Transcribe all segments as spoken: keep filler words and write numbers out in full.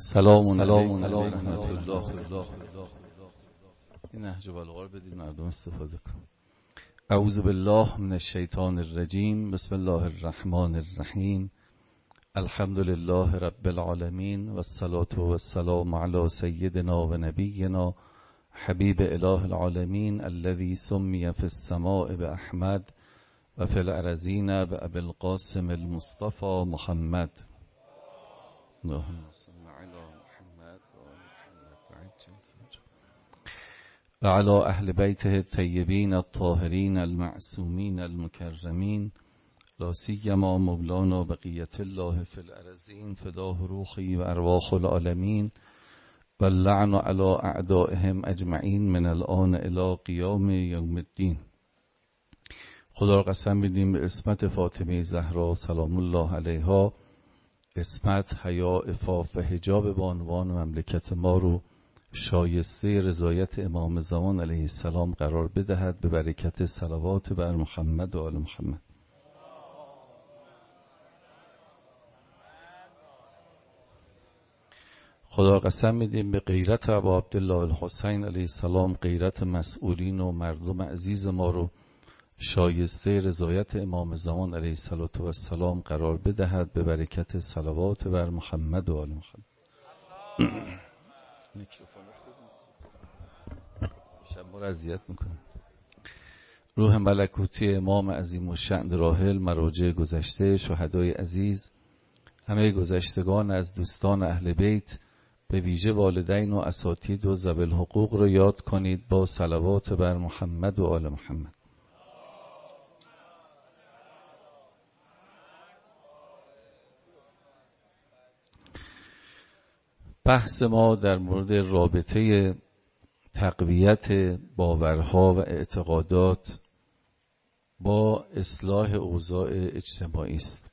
سلام علیکم و رحمت الله. این نهج بلاغه بدید مردم استفاده کن. اعوذ بالله من الشیطان الرجیم. بسم الله الرحمن الرحیم. الحمد لله رب العالمین و الصلاة و السلام علی سیدنا و نبینا حبیب اله العالمین الذي سمی فی السماء باحمد و فی الارضین بابی القاسم المصطفى محمد. اللهم صل علی محمد و علی اهل بیته الطیبین الطاهرین المعصومین المکرمین، لا سیما مولانا بقیت الله فی الارضین فداه روحی و ارواح العالمین و اللعن علی اعدائهم اجمعین من الان الی قیام یوم الدین. خدا را قسم میدیم به اسمت فاطمه زهرا سلام الله علیها، اسمت، حیا، عفاف و حجاب بانوان مملکت ما رو شایسته رضایت امام زمان علیه السلام قرار بدهد به برکت صلوات بر محمد و آل محمد. خدا قسم میدیم به غیرت ابا عبدالله الحسین علیه السلام، غیرت مسئولین و مردم عزیز ما رو شایسته رضایت امام زمان علیه السلام قرار بدهد به برکت صلوات بر محمد و آل محمد. شب ما را اذیت میکنه. روح ملکوتی امام عظیم الشأن راحل، مراجع گذشته، شهدای عزیز، همه گذشتگان از دوستان اهل بیت، به ویژه والدین و اساتید و ذوی الحقوق رو یاد کنید با صلوات بر محمد و آل محمد. بحث ما در مورد رابطه تقویت باورها و اعتقادات با اصلاح اوضاع اجتماعی است.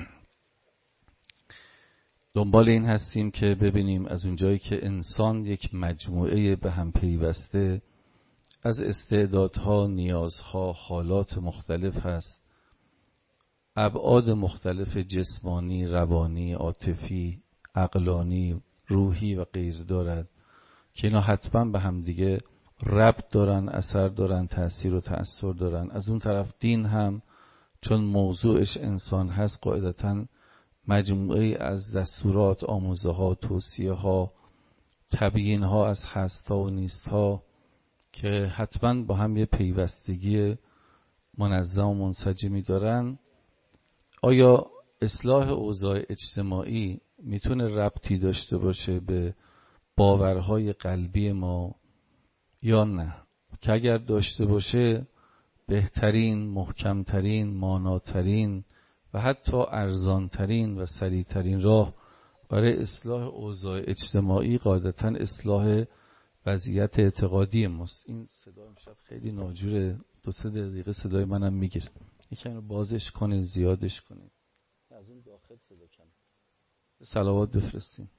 دنبال این هستیم که ببینیم از اونجایی که انسان یک مجموعه به هم پیوسته از استعدادها، نیازها، حالات مختلف هست، ابعاد مختلف جسمانی، روانی، عاطفی، عقلانی، روحی و غیر دارد که اینا حتما به هم دیگه ربط دارن، اثر دارن، تأثیر و تأثیر دارن. از اون طرف دین هم چون موضوعش انسان هست قاعدتاً مجموعه از دستورات، آموزه ها، توصیه ها، تبیین ها از هست ها و نیست ها که حتما با هم یه پیوستگی منظم و منسجمی دارن. آیا اصلاح اوضاع اجتماعی میتونه ربطی داشته باشه به باورهای قلبی ما یا نه؟ که اگر داشته باشه بهترین، محکمترین، ماناترین و حتی ارزانترین و سریعترین راه برای اصلاح اوضاع اجتماعی قاعدتاً اصلاح وضعیت اعتقادی ماست. این صدا امشب خیلی ناجوره، دو سه دقیقه صدای منم میگیره. یکم رو بازش کنید، زیادش کنید. از اون داخل صدا کم. صلوات بفرستیم.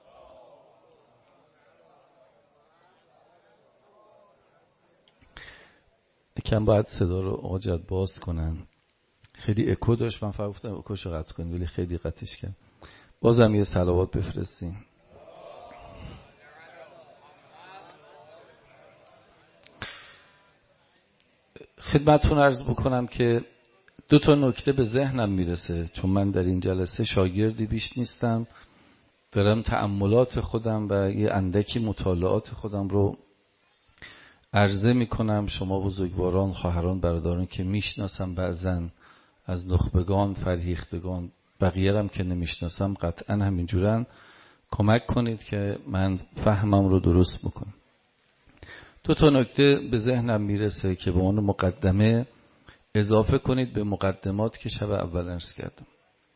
یکم باید صدا رو آجت باز کنن. خیلی اکو داشت، من فقط گفتم اکوشو قطع کنید ولی خیلی قطعش کرد. بازم یه صلوات بفرستیم. خدمتتون عرض بکنم که دو تا نکته به ذهنم میرسه، چون من در این جلسه شاگردی بیش نیستم، دارم تأملات خودم و یه اندکی مطالعات خودم رو عرضه میکنم. شما بزرگواران، خواهران، برادران که میشناسم، بعضن از نخبگان، فرهیختگان، بقیه هم که نمیشناسم قطعا همینجورن، کمک کنید که من فهمم رو درست بکنم. دو تا نکته به ذهنم میرسه که به اون مقدمه اضافه کنید به مقدمات که شب اول عرض کردم.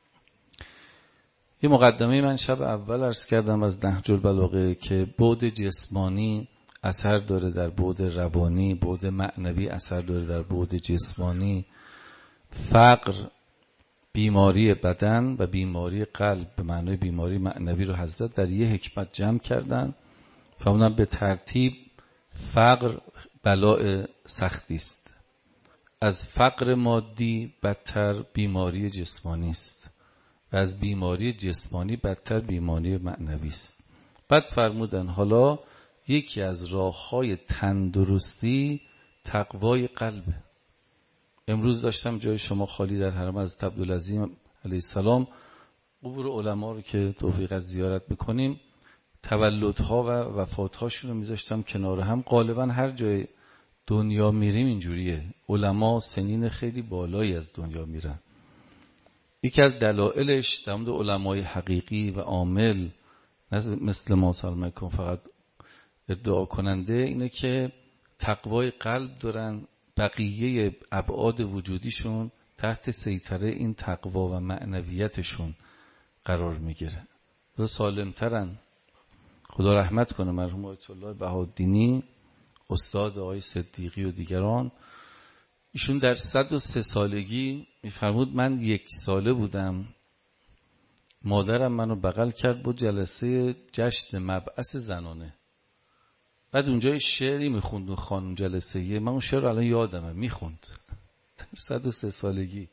یه مقدمه من شب اول عرض کردم از نهج البلاغه که بعد جسمانی اثر داره در بعد روانی، بعد معنوی اثر داره در بعد جسمانی. فقر، بیماری بدن و بیماری قلب به معنای بیماری معنوی رو حضرت در یه حکمت جمع کردن. فرمودن به ترتیب فقر بلاء سختی است، از فقر مادی بدتر بیماری جسمانی است و از بیماری جسمانی بدتر بیماری معنوی است. بعد فرمودن حالا یکی از راه‌های تندرستی تقوای قلبه. امروز داشتم جای شما خالی در حرم حضرت عبدالعظیم علیه السلام، قبور علما رو که توفیق از زیارت میکنیم، تولدها و وفاتهاشون رو میذاشتم کنار هم. غالبا هر جای دنیا میریم اینجوریه، علما سنین خیلی بالایی از دنیا میرن. یکی از دلایلش در مورد علمای حقیقی و عامل مثل ما سلام کن فقط ادعا کننده اینه که تقوای قلب دارن، بقیه ابعاد وجودیشون تحت سیطره این تقوا و معنویتشون قرار میگیره و سالمترن. خدا رحمت کنه مرحوم آیت الله بهاءالدینی استاد آقای صدیقی و دیگران، ایشون در صد و سه سالگی میفرمود من یک ساله بودم، مادرم منو بغل کرد بود جلسه جشن مبعث زنانه، بعد اونجا شعری میخوند خانم جلسه یه، من اون شعر الان یادمه، میخوند در صد و سه سالگی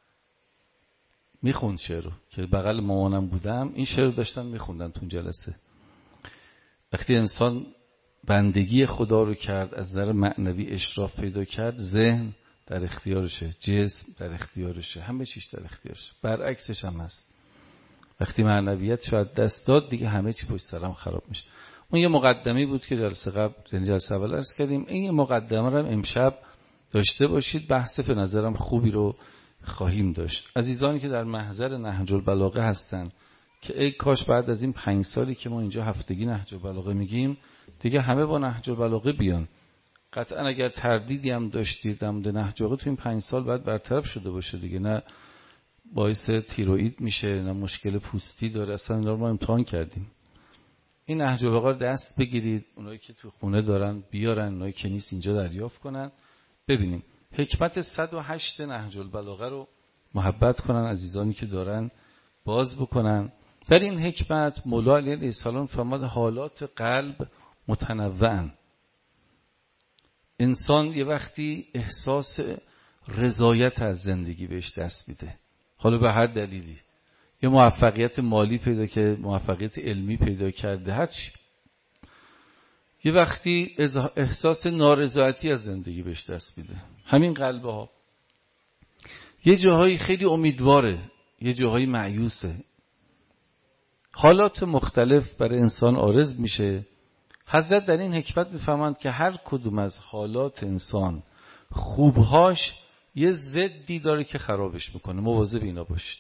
میخوند شعر رو که بغل مامانم بودم، این شعر رو داشتن میخوندن تو جلسه. وقتی انسان بندگی خدا رو کرد، از نظر معنوی اشراف پیدا کرد، ذهن در اختیارشه، جسم در اختیارشه، همه چیش در اختیارشه. برعکسش هم هست، وقتی معنویت شاید دست داد دیگه همه چی پشت سرم خراب میشه. اون یه مقدمی بود که جلسه قبل یعنی جلسه اول عرض کردیم، این یه مقدمه رو امشب داشته باشید، بحث به نظرم خوبی رو خواهیم داشت. عزیزانی که در محضر نهج البلاغه هستن که ای کاش بعد از این پنج سالی که ما اینجا هفتگی نهج البلاغه میگیم دیگه همه با نهج البلاغه بیان. قطعا اگر تردیدی هم داشتید در مورد نهج البلاغه تو این پنج سال بعد برطرف شده باشه دیگه، نه باعث تیروئید میشه نه مشکل پوستی داره، اصلا اینا رو ما امتحان کردیم. این نهج البلاغه رو دست بگیرید، اونایی که تو خونه دارن بیارن، اونایی که نیست اینجا دریافت کنن. ببینیم حکمت صد و هشت نهج البلاغه رو محبت کنن عزیزانی که دارن باز بکنن. در این حکمت مولا علیه السلام فرمود حالات قلب متنوعن. انسان یه وقتی احساس رضایت از زندگی بهش دست میده، حالا به هر دلیلی، یه موفقیت مالی پیدا کرده، موفقیت علمی پیدا کرده، هر چی. یه وقتی احساس نارضایتی از زندگی بهش دست میده. همین قلبه ها یه جاهایی خیلی امیدواره، یه جاهایی مایوسه، حالات مختلف برای انسان عارض میشه. حضرت در این حکمت میفهمند که هر کدوم از حالات انسان خوبهاش یه ضدی داره که خرابش میکنه. مواظب اینا باشید.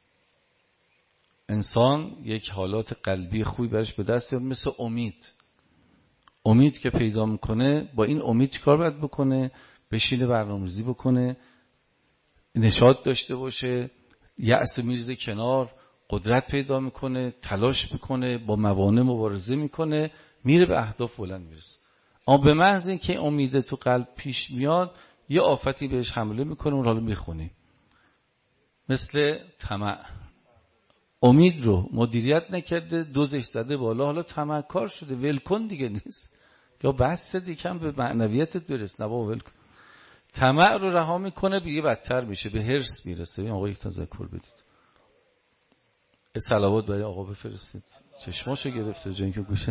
انسان یک حالات قلبی خوبی برش به دست میاد، مثل امید. امید که پیدا میکنه، با این امید چیکار باید بکنه؟ بشینه برنامه‌ریزی بکنه، نشاط داشته باشه، یأس میرزه کنار، قدرت پیدا میکنه، تلاش میکنه، با موانع مبارزه میکنه، میره به اهداف بلند میرسه. اما به محض اینکه امید تو قلب پیش میاد یه آفتی بهش حمله میکنه. اون حالا میخونیم مثل طمع. امید رو مدیریت نکرده، دوزش زده بالا، حالا طمعکار شده، ولکن دیگه نیست، یا بس دیگه به معنویتت برس، نه بابا ولکن. طمع رو رها میکنه، دیگه بدتر میشه، به حرص میرسه. این آقا یک تذکر بدید، صلوات برای آقا بفرستید، چشماشو گرفته جایی که گوشه.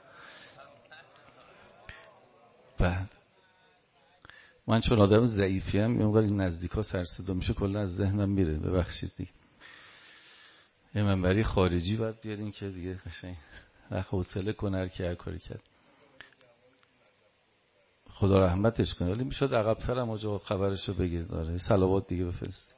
بعد من چون آدم ضعیفیم میام ولی نزدیکا سر صدا میشه کلا از ذهنم میره، ببخشید دیگه. یه منبری خارجی باید بیارین که دیگه قشنگ وقت حوصله کنه هر کی هر کاری کرد. خدا رحمتش کنه. ولی میشد عقب‌تر هم آجا خبرشو بگیر داره. صلوات دیگه بفرست.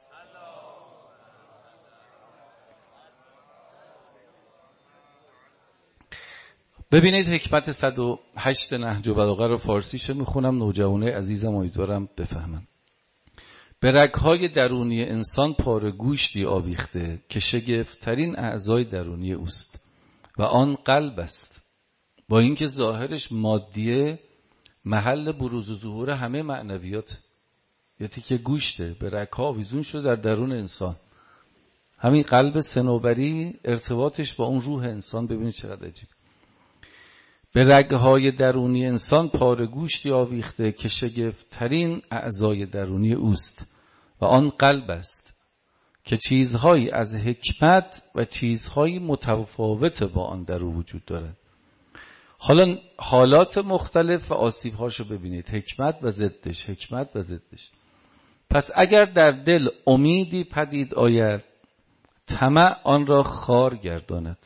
ببینید حکمت صد و هشت نهج البلاغه رو فارسیشو میخونم، نوجوانای عزیزم امیدوارم بفهمن. به رگ‌های درونی انسان پاره گوشتی آویخته که شگفت‌ترین اعضای درونی اوست و آن قلب است. با اینکه ظاهرش مادیه، محل بروز و ظهور همه معنویات. یه تیکه گوشته به رگ‌ها آویزون شده در درون انسان. همین قلب صنوبری ارتباطش با اون روح انسان ببینید چقدر عجیب. به رگ‌های درونی انسان پاره گوشتی آویخته که شگفت‌ترین اعضای درونی اوست و آن قلب است که چیزهایی از حکمت و چیزهایی متفاوت با آن در او وجود دارد. حالا حالات مختلف و آسیب‌هاشو ببینید، حکمت و ضدش، حکمت و ضدش. پس اگر در دل امیدی پدید آید، طمع آن را خار گرداند.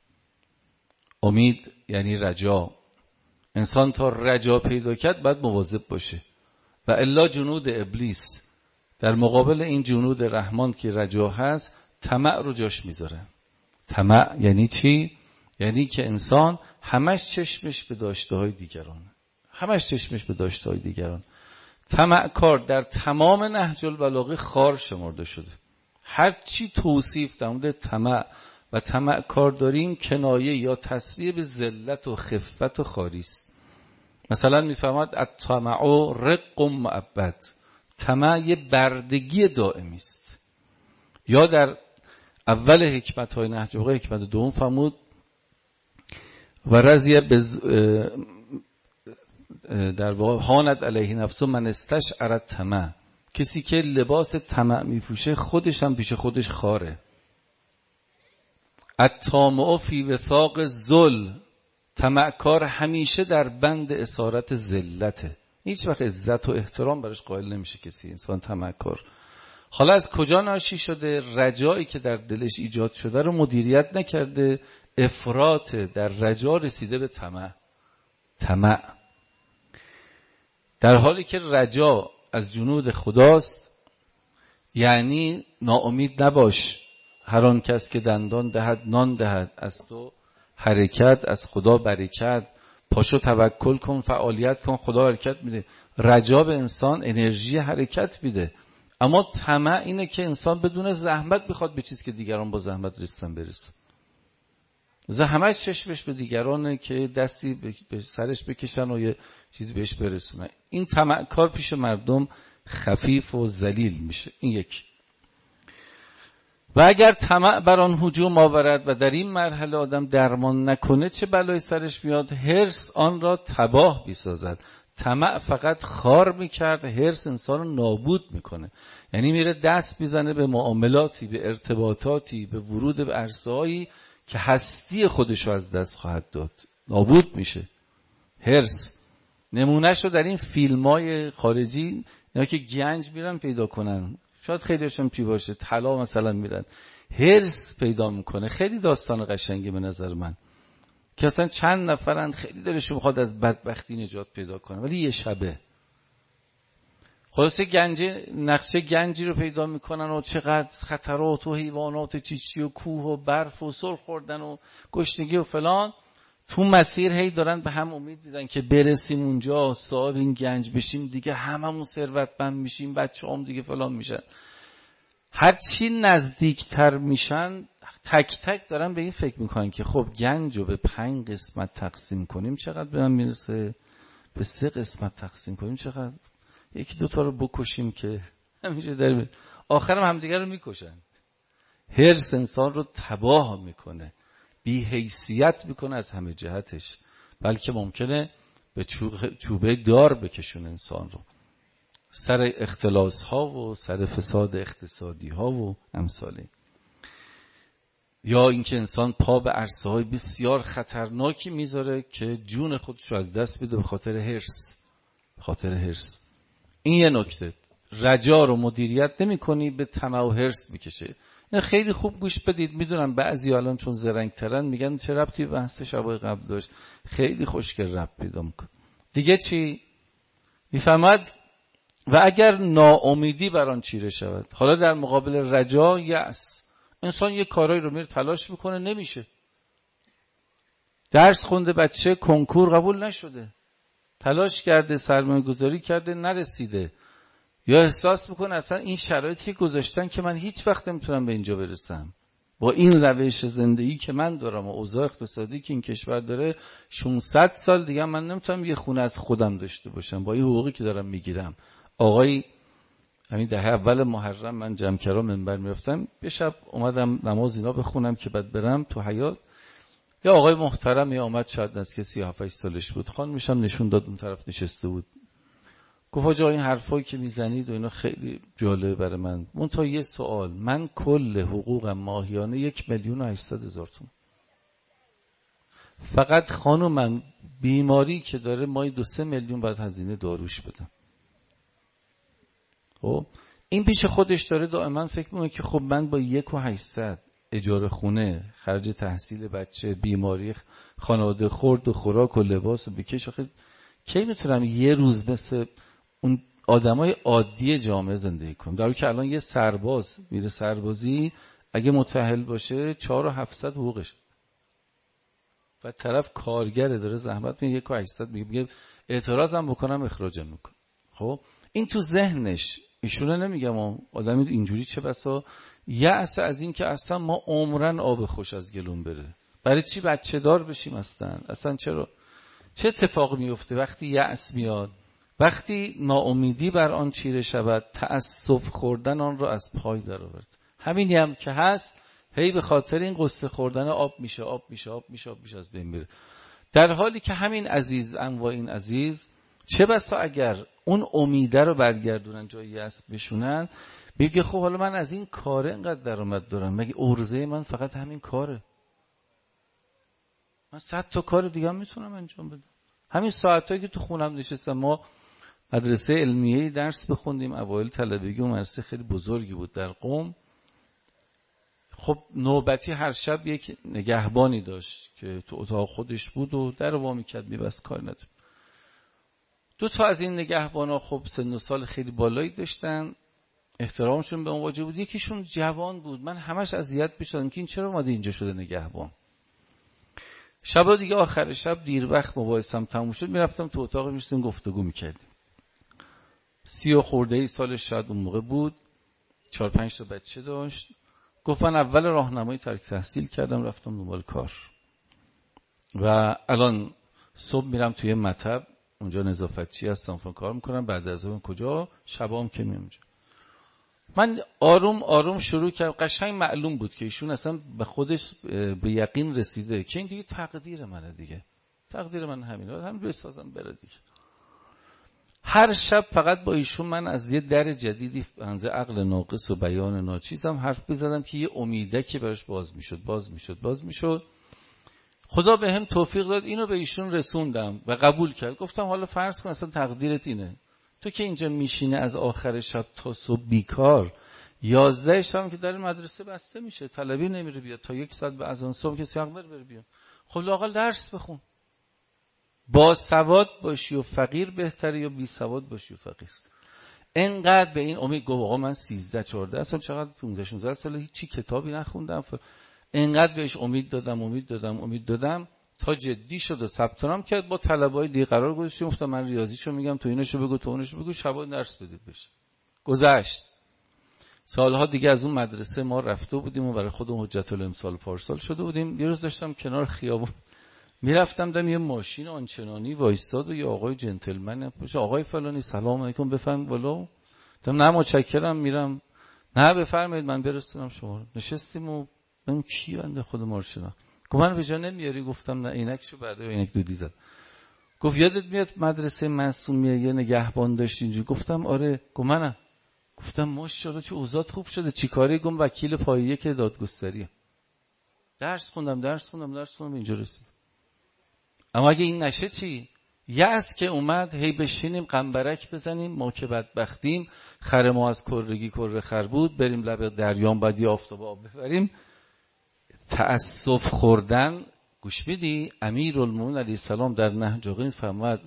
امید یعنی رجا. انسان تا رجا پیدا کرد باید مواظب باشه و الا جنود ابلیس در مقابل این جنود رحمان که رجا هست طمع رو جاش میذاره. طمع یعنی چی؟ یعنی که انسان همش چشمش به داشته‌های دیگران، همش چشمش به داشته‌های دیگران. طمع کار در تمام نهج البلاغه خار شمرده شده. هر چی توصیف در مورد طمع و طمع کار داریم کنایه یا تصریح به ذلت و خفت و خاری است. مثلا میفهمد الطمع رق معبد، طمع یه بردگی دائمی است. یا در اول حکمت های نهج البلاغه حکمت دوم فرمود و رضی بز... در واقع هانت علیه نفسه من استشعر طمع، کسی که لباس طمع میپوشه خودش هم پیش خودش خاره. الطامع فی وثاق ذل، طمعکار همیشه در بند اسارت ذلته، هیچ وقت عزت و احترام براش قائل نمیشه کسی انسان طمعکار. حالا از کجا ناشی شده؟ رجایی که در دلش ایجاد شده رو مدیریت نکرده، افراط در رجا رسیده به طمع. طمع در حالی که رجا از جنود خداست، یعنی ناامید نباش، هر آن کس که دندان دهد نان دهد، از تو حرکت از خدا برکت، پاشو توکل کن فعالیت کن خدا حرکت میده. رجا به انسان انرژی حرکت میده. اما طمع اینه که انسان بدون زحمت بخواد به چیزی که دیگران با زحمت رسیدن برسه. زه همش چشمش به دیگرانه که دستی به سرش بکشن و یه چیزی بهش برسونن. این طمع کار پیش مردم خفیف و ذلیل میشه. این یک. و اگر طمع بر آن هجوم آورد و در این مرحله آدم درمان نکنه چه بلای سرش میاد؟ حرص آن را تباه بیسازد. طمع فقط خار میکرد، حرص انسان رو نابود میکنه. یعنی میره دست میزنه به معاملاتی، به ارتباطاتی، به ورود به عرصه‌هایی که هستی خودشو از دست خواهد داد، نابود میشه. حرص نمونهش رو در این فیلم‌های خارجی، اینا که گنج میرن پیدا کنن، شاید خیلیشون چی باشه، طلا مثلا میرن، حرص پیدا میکنه. خیلی داستان قشنگی به نظر من که اصلا چند نفرن خیلی دلشون میخواد از بدبختی نجات پیدا کنه، ولی یه شبه خلاصه گنج نقشه گنجی رو پیدا میکنن و چقدر خطرات و حیوانات چیچی و کوه و برف و سر خوردن و گشنگی و فلان، تو مسیر هی دارن به هم امید دیدن که برسیم اونجا صاحب این گنج بشیم دیگه هممون ثروتمند میشیم، بچه‌هام دیگه فلان میشن. هر چی نزدیکتر میشن تک تک دارن به این فکر میکنن که خب گنج رو به پنج قسمت تقسیم کنیم چقدر به من میرسه، به سه قسمت تقسیم کنیم چقدر، یکی دوتا رو بکشیم که همیشه در آخرم همدیگر رو میکشن. حرص انسان رو تباه میکنه، بی حیثیت میکنه از همه جهتش، بلکه ممکنه به چوبه دار بکشون انسان رو، سر اختلاس ها و سر فساد اقتصادی ها و امثاله. یا اینکه انسان پا به عرصه های بسیار خطرناکی میذاره که جون خودش رو از دست بده به خاطر حرص، به خاطر حرص. این یه نکته. رجا رو مدیریت نمی کنی به طمع و حرص میکشه. این خیلی خوب گوش بدید. میدونم بعضی الان چون زرنگ ترن میگن چه ربطی به بحث شبای قبل داشت، خیلی خوشگل ربط پیدا میکنه. دیگه چی میفهمد؟ و اگر ناامیدی بر آن چیره شود، حالا در مقابل رجا یأس، انسان یه کارایی رو میره تلاش میکنه نمیشه، درس خونده بچه کنکور قبول نشده، تلاش کرده سرمایه گذاری کرده نرسیده، یا احساس میکنه اصلا این شرایطی گذاشتن که من هیچ وقت نمیتونم به اینجا برسم، با این روش زندگی که من دارم و اوضاع اقتصادی که این کشور داره ششصد سال دیگه من نمیتونم یه خونه از خودم داشته باشم با این حقوقی که دارم میگیرم. آقای همین دهه اول محرم من جمکرا منبر میرفتم، یه شب اومدم نماز اینا بخونم که بعد برم تو حیاط، یا آقای محترمی آمد، شاید از کسی هفت سالش بود، خان میشم نشون داد اون طرف نشسته بود، گفت آقا این حرفایی که میزنید و اینا خیلی جالبه برای من، منتها یه سوال، من کل حقوقم ماهیانه یک میلیون و هشتصد هزار تومان، فقط خانومم بیماری که داره مای دو سه میلیون باید هزینه داروش بدم. خب این پیش خودش داره دائما فکر میکنه که خب من با یک و هشتصد اجاره خونه، خرج تحصیل بچه، بیماری خانواده، خورد و خوراک و لباس و بکش، آخه کی میتونم یه روز مثل اون آدمای عادی جامعه زندگی کنم؟ در حالی که الان یه سرباز میره سربازی اگه متأهل باشه چهار و هفتصد حقوقش، و طرف کارگره داره زحمت میگه یک و هشتصد میگه اعتراضم بکنم اخراجم میکنه. خب این تو ذهنش، ایشونه نمیگم آدم اینجوری چه بسا یأس از این که اصلا ما عمرن آب خوش از گلون بره، برای چی بچه دار بشیم اصلا اصلا چرا؟ چه اتفاق میفته وقتی یأس میاد؟ وقتی ناامیدی بر آن چیره شود، تأسف خوردن آن را از پای در آورد. همینی هم که هست، هی به خاطر این قصه خوردن آب میشه آب میشه آب میشه آب میشه از بین میره. در حالی که همین عزیز انواع این عزیز چه بسا اگر اون امیده رو برگردونن جای یأس بشونن، بگه خب حالا من از این کاره اینقدر درآمد دارم، مگه ارزه من فقط همین کاره؟ من صد تا کار دیگه هم میتونم انجام بدم. همین ساعتایی که تو خونم نشستم، ما مدرسه علمیه درس بخوندیم اوایل طلبگی، و مدرسه خیلی بزرگی بود در قم. خب نوبتی هر شب یک نگهبانی داشت که تو اتاق خودش بود و در وا میکرد میبست، کار نداشت. دو تا از این نگهبانا خب سن و سال خیلی بالایی داشتن، احترامشون به اون واجب بود. یکیشون جوان بود، من همش اذیت میشدم که این چرا اومده اینجا شده نگهبان. شبا دیگه آخر شب دیر وقت مباحثم تموم شد، میرفتم تو اتاق میشستیم گفتگو میکردیم. سی و خورده ای سالش شاید اون موقع بود، چهار پنج تا بچه داشت. گفت من اول راهنمایی ترک تحصیل کردم رفتم دنبال کار و الان صبح میرم توی مطب، اونجا نظافتچی هستم، فن کار میکنم، بعد از اون کجا شبام که میام اونجا. من آروم آروم شروع کردم، قشنگ معلوم بود که ایشون اصلا به خودش به یقین رسیده که این دیگه تقدیر منه، دیگه تقدیر من همینه، همین بسازم بره دیگه. هر شب فقط با ایشون من از یه در جدیدی از عقل ناقص و بیان ناچیزم حرف بزدم که یه امیده که براش باز میشد باز میشد باز میشد. خدا به هم توفیق داد، اینو به ایشون رسوندم و قبول کرد. گفتم حالا فرض کن اصلا تقدیرت اینه، تو که اینجا میشینه از آخر شب تا صبح بیکار، یازده شب که در مدرسه بسته میشه، طلبی نمیره بیاد، تا یک ساعت به اذان صبح که سیاق بره بیاد، خب لااقل درس بخون. با سواد باشی و فقیر بهتره یا بی سواد باشی و فقیر؟ انقدر به این امید. گفت آقا من سیزده چهارده سال، چقدر پانزده شانزده سال هیچی کتابی نخوندم. ف... انقدر بهش امید دادم امید دادم امید دادم تا جدی شد و ثبت نام کرد. با طلبای دیگه قرار گذاشتیم، گفتم من ریاضیشو میگم، تو ایناشو بگو تو اوناشو بگو، شبا درس بدید بشه. گذشت سالها دیگه از اون مدرسه ما رفته بودیم و برای خودمون حجت الامسال پارسال شده بودیم. یه روز داشتم کنار خیابون میرفتم، دم یه ماشین آنچنانی وایستاد و یه آقای جنتلمن پشت، آقای فلانی سلام علیکم بفرمایید بالا. گفتم نه متشکرم میرم. نه بفرمایید من برسونم شما. نشستیم و من کی بنده خود مارشنا. گفت من به جا نمیاری؟ گفتم نه عینکشو بعد عینک دودی زد. گفت یادت میاد مدرسه معصومیه یه نگهبان داشت اینجوری؟ گفتم آره. گفت منم. گفتم ماشاءالله چه اوضاع خوب شده، چیکاره؟ گم وکیل پایه که دادگستریه. درس خوندم درس خوندم درس خوندم اینجا رسید. اما اگه این نشه چی؟ یأس که اومد، هی بشینیم قنبرک بزنیم، ما که بدبختیم، خر ما از کرگی کره خر بود، بریم لب دریام بعد یه آفتاب آب ببریم. تأسف خوردن. گوش میدی؟ امیرالمومنین علیه السلام در نهج البلاغه فرمود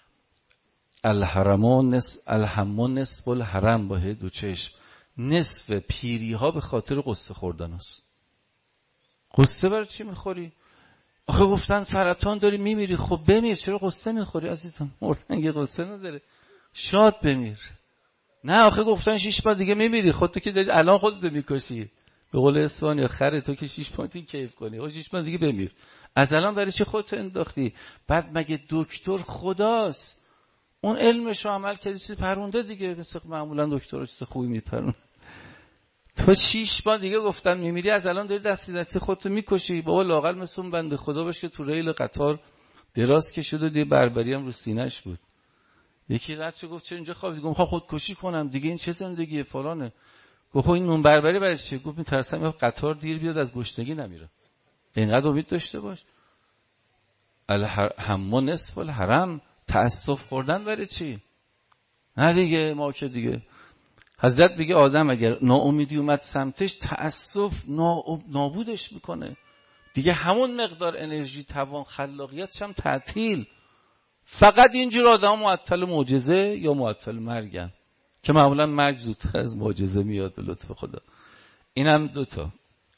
الحرمان نصف الحم نصف الحرم، با دو چشم، نصف پیری ها به خاطر قصه خوردن است. قصه برای چی میخوری؟ آخه گفتن سرطان داری میمیری. خب بمیر، چرا قصه میخوری عزیزم؟ مردن یه قصه نداره، شاد بمیر. نه آخه گفتن شش ماه دیگه میمیری، خودت که داری الان خودت میکشی. به قول اسپانیا خره تو که شش ماه دیگه کیف کنی، خب شش ماه دیگه بمیر. از الان برای چی خودت انداختی؟ بعد مگه دکتر خداست؟ اون علمشو عمل کردی چیز پرونده دیگه، مثل معمولا دکترها چیز خوبی میپرون. تو شیش ماه دیگه گفتن میمیری، از الان داری دستی دستی خودتو میکشی. بابا لااقل مثل اون بنده خدا باش که تو ریل قطار دراز کشید و دی بربری هم رو سینه‌اش بود. یکی رد شد گفت چرا اینجا خوابیدی؟ گفت میخوام خودکشی کنم دیگه، این چه زندگیه فلانه. گفت این نون بربری برای چی؟ گفت میترسم قطار دیر بیاد از گشنگی نمیره. اینقدر امید داشته باش. الهم نصف الحرم. تأسف خوردن برای چی؟ نه دیگه ما که دیگه حضرت میگه آدم اگر ناامیدی اومد سمتش، تأسف نابودش میکنه دیگه. همون مقدار انرژی، توان، خلاقیتش هم تعطیل. فقط اینجور آدم معطل معجزه یا معطل مرگن که معمولا مرگ زودتر از معجزه میاد به لطف خدا. اینم دوتا.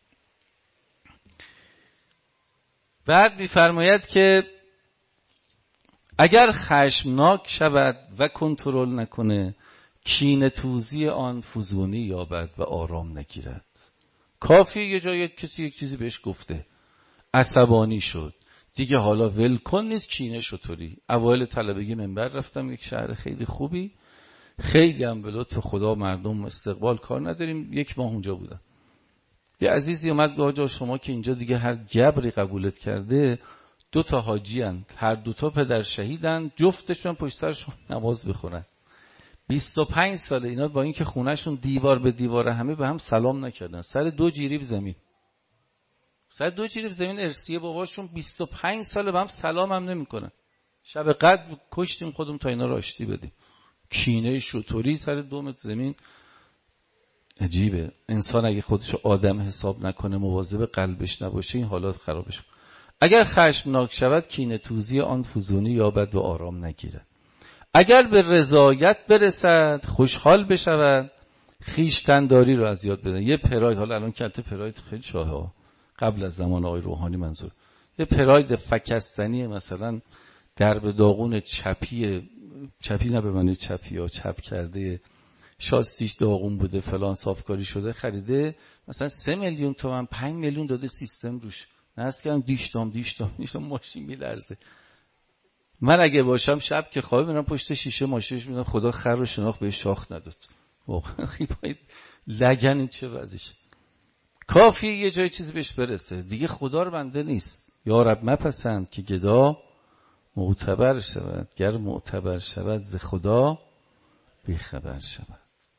بعد میفرماید که اگر خشمناک شود و کنترل نکنه، کینه توزی آن فزونی یابد و آرام نگیرد. کافی یه جای کسی یک چیزی بهش گفته، عصبانی شد دیگه، حالا ول کن نیست، کینه شطوری. اوایل طلبگی منبر رفتم یک شهر خیلی خوبی، خیلی هم به لطف خدا مردم استقبال کار نداریم، یک ماه اونجا بودم. یه عزیزی اومد به آجا شما که اینجا دیگه هر جبری قبولت کرده، دو تا حاجی هن، هر دو تا پدر شهیدن، جفتشون پشت سرشون نماز بخونن. بیست و پنج ساله اینا با اینکه خونهشون دیوار به دیوار همه به هم سلام نکردن، سر دو جریب زمین، سر دو جریب زمین ارسیه باباشون، بیست و پنج ساله به هم سلام هم نمیکنن. شب قدر کشتیم خودمون تا اینا رو آشتی بدیم. کینه شطوری سر دو متر زمین. عجیبه انسان اگه خودشو آدم حساب نکنه، مواظب قلبش نباشه، این حالات خرابش. اگر خشمناک شود، کینه توزی آن فزونی یابد و آرام نگیرد. اگر به رضایت برسد، خوشحال بشود، خویشتن‌داری رو از یاد بده. یه پراید، حالا الان کلمه پراید خیلی شاهه، قبل از زمان آقای روحانی منظور، یه پراید فکستنی، مثلا درب داغون چپی چپی نه به معنی چپی ها، چپ کرده، شاستیش داغون بوده، فلان صافکاری شده، خریده مثلا سه میلیون تومان، پنج میلیون داده سیستم روش، نصب کردم دیشتام دیشتام دیشتام ماشین میلرزه. من اگه باشم شب که خوابم میرم پشت شیشه ماشینش میدم، خدا خر و شناخت به شاخ نداد. واقعا خیلی لگن این چه وضعشه. کافی یه جای چیزی بهش برسه دیگه، خدا رو بنده نیست. یا رب مپسند که گدا معتبر شود، گر معتبر شود ز خدا بیخبر شود.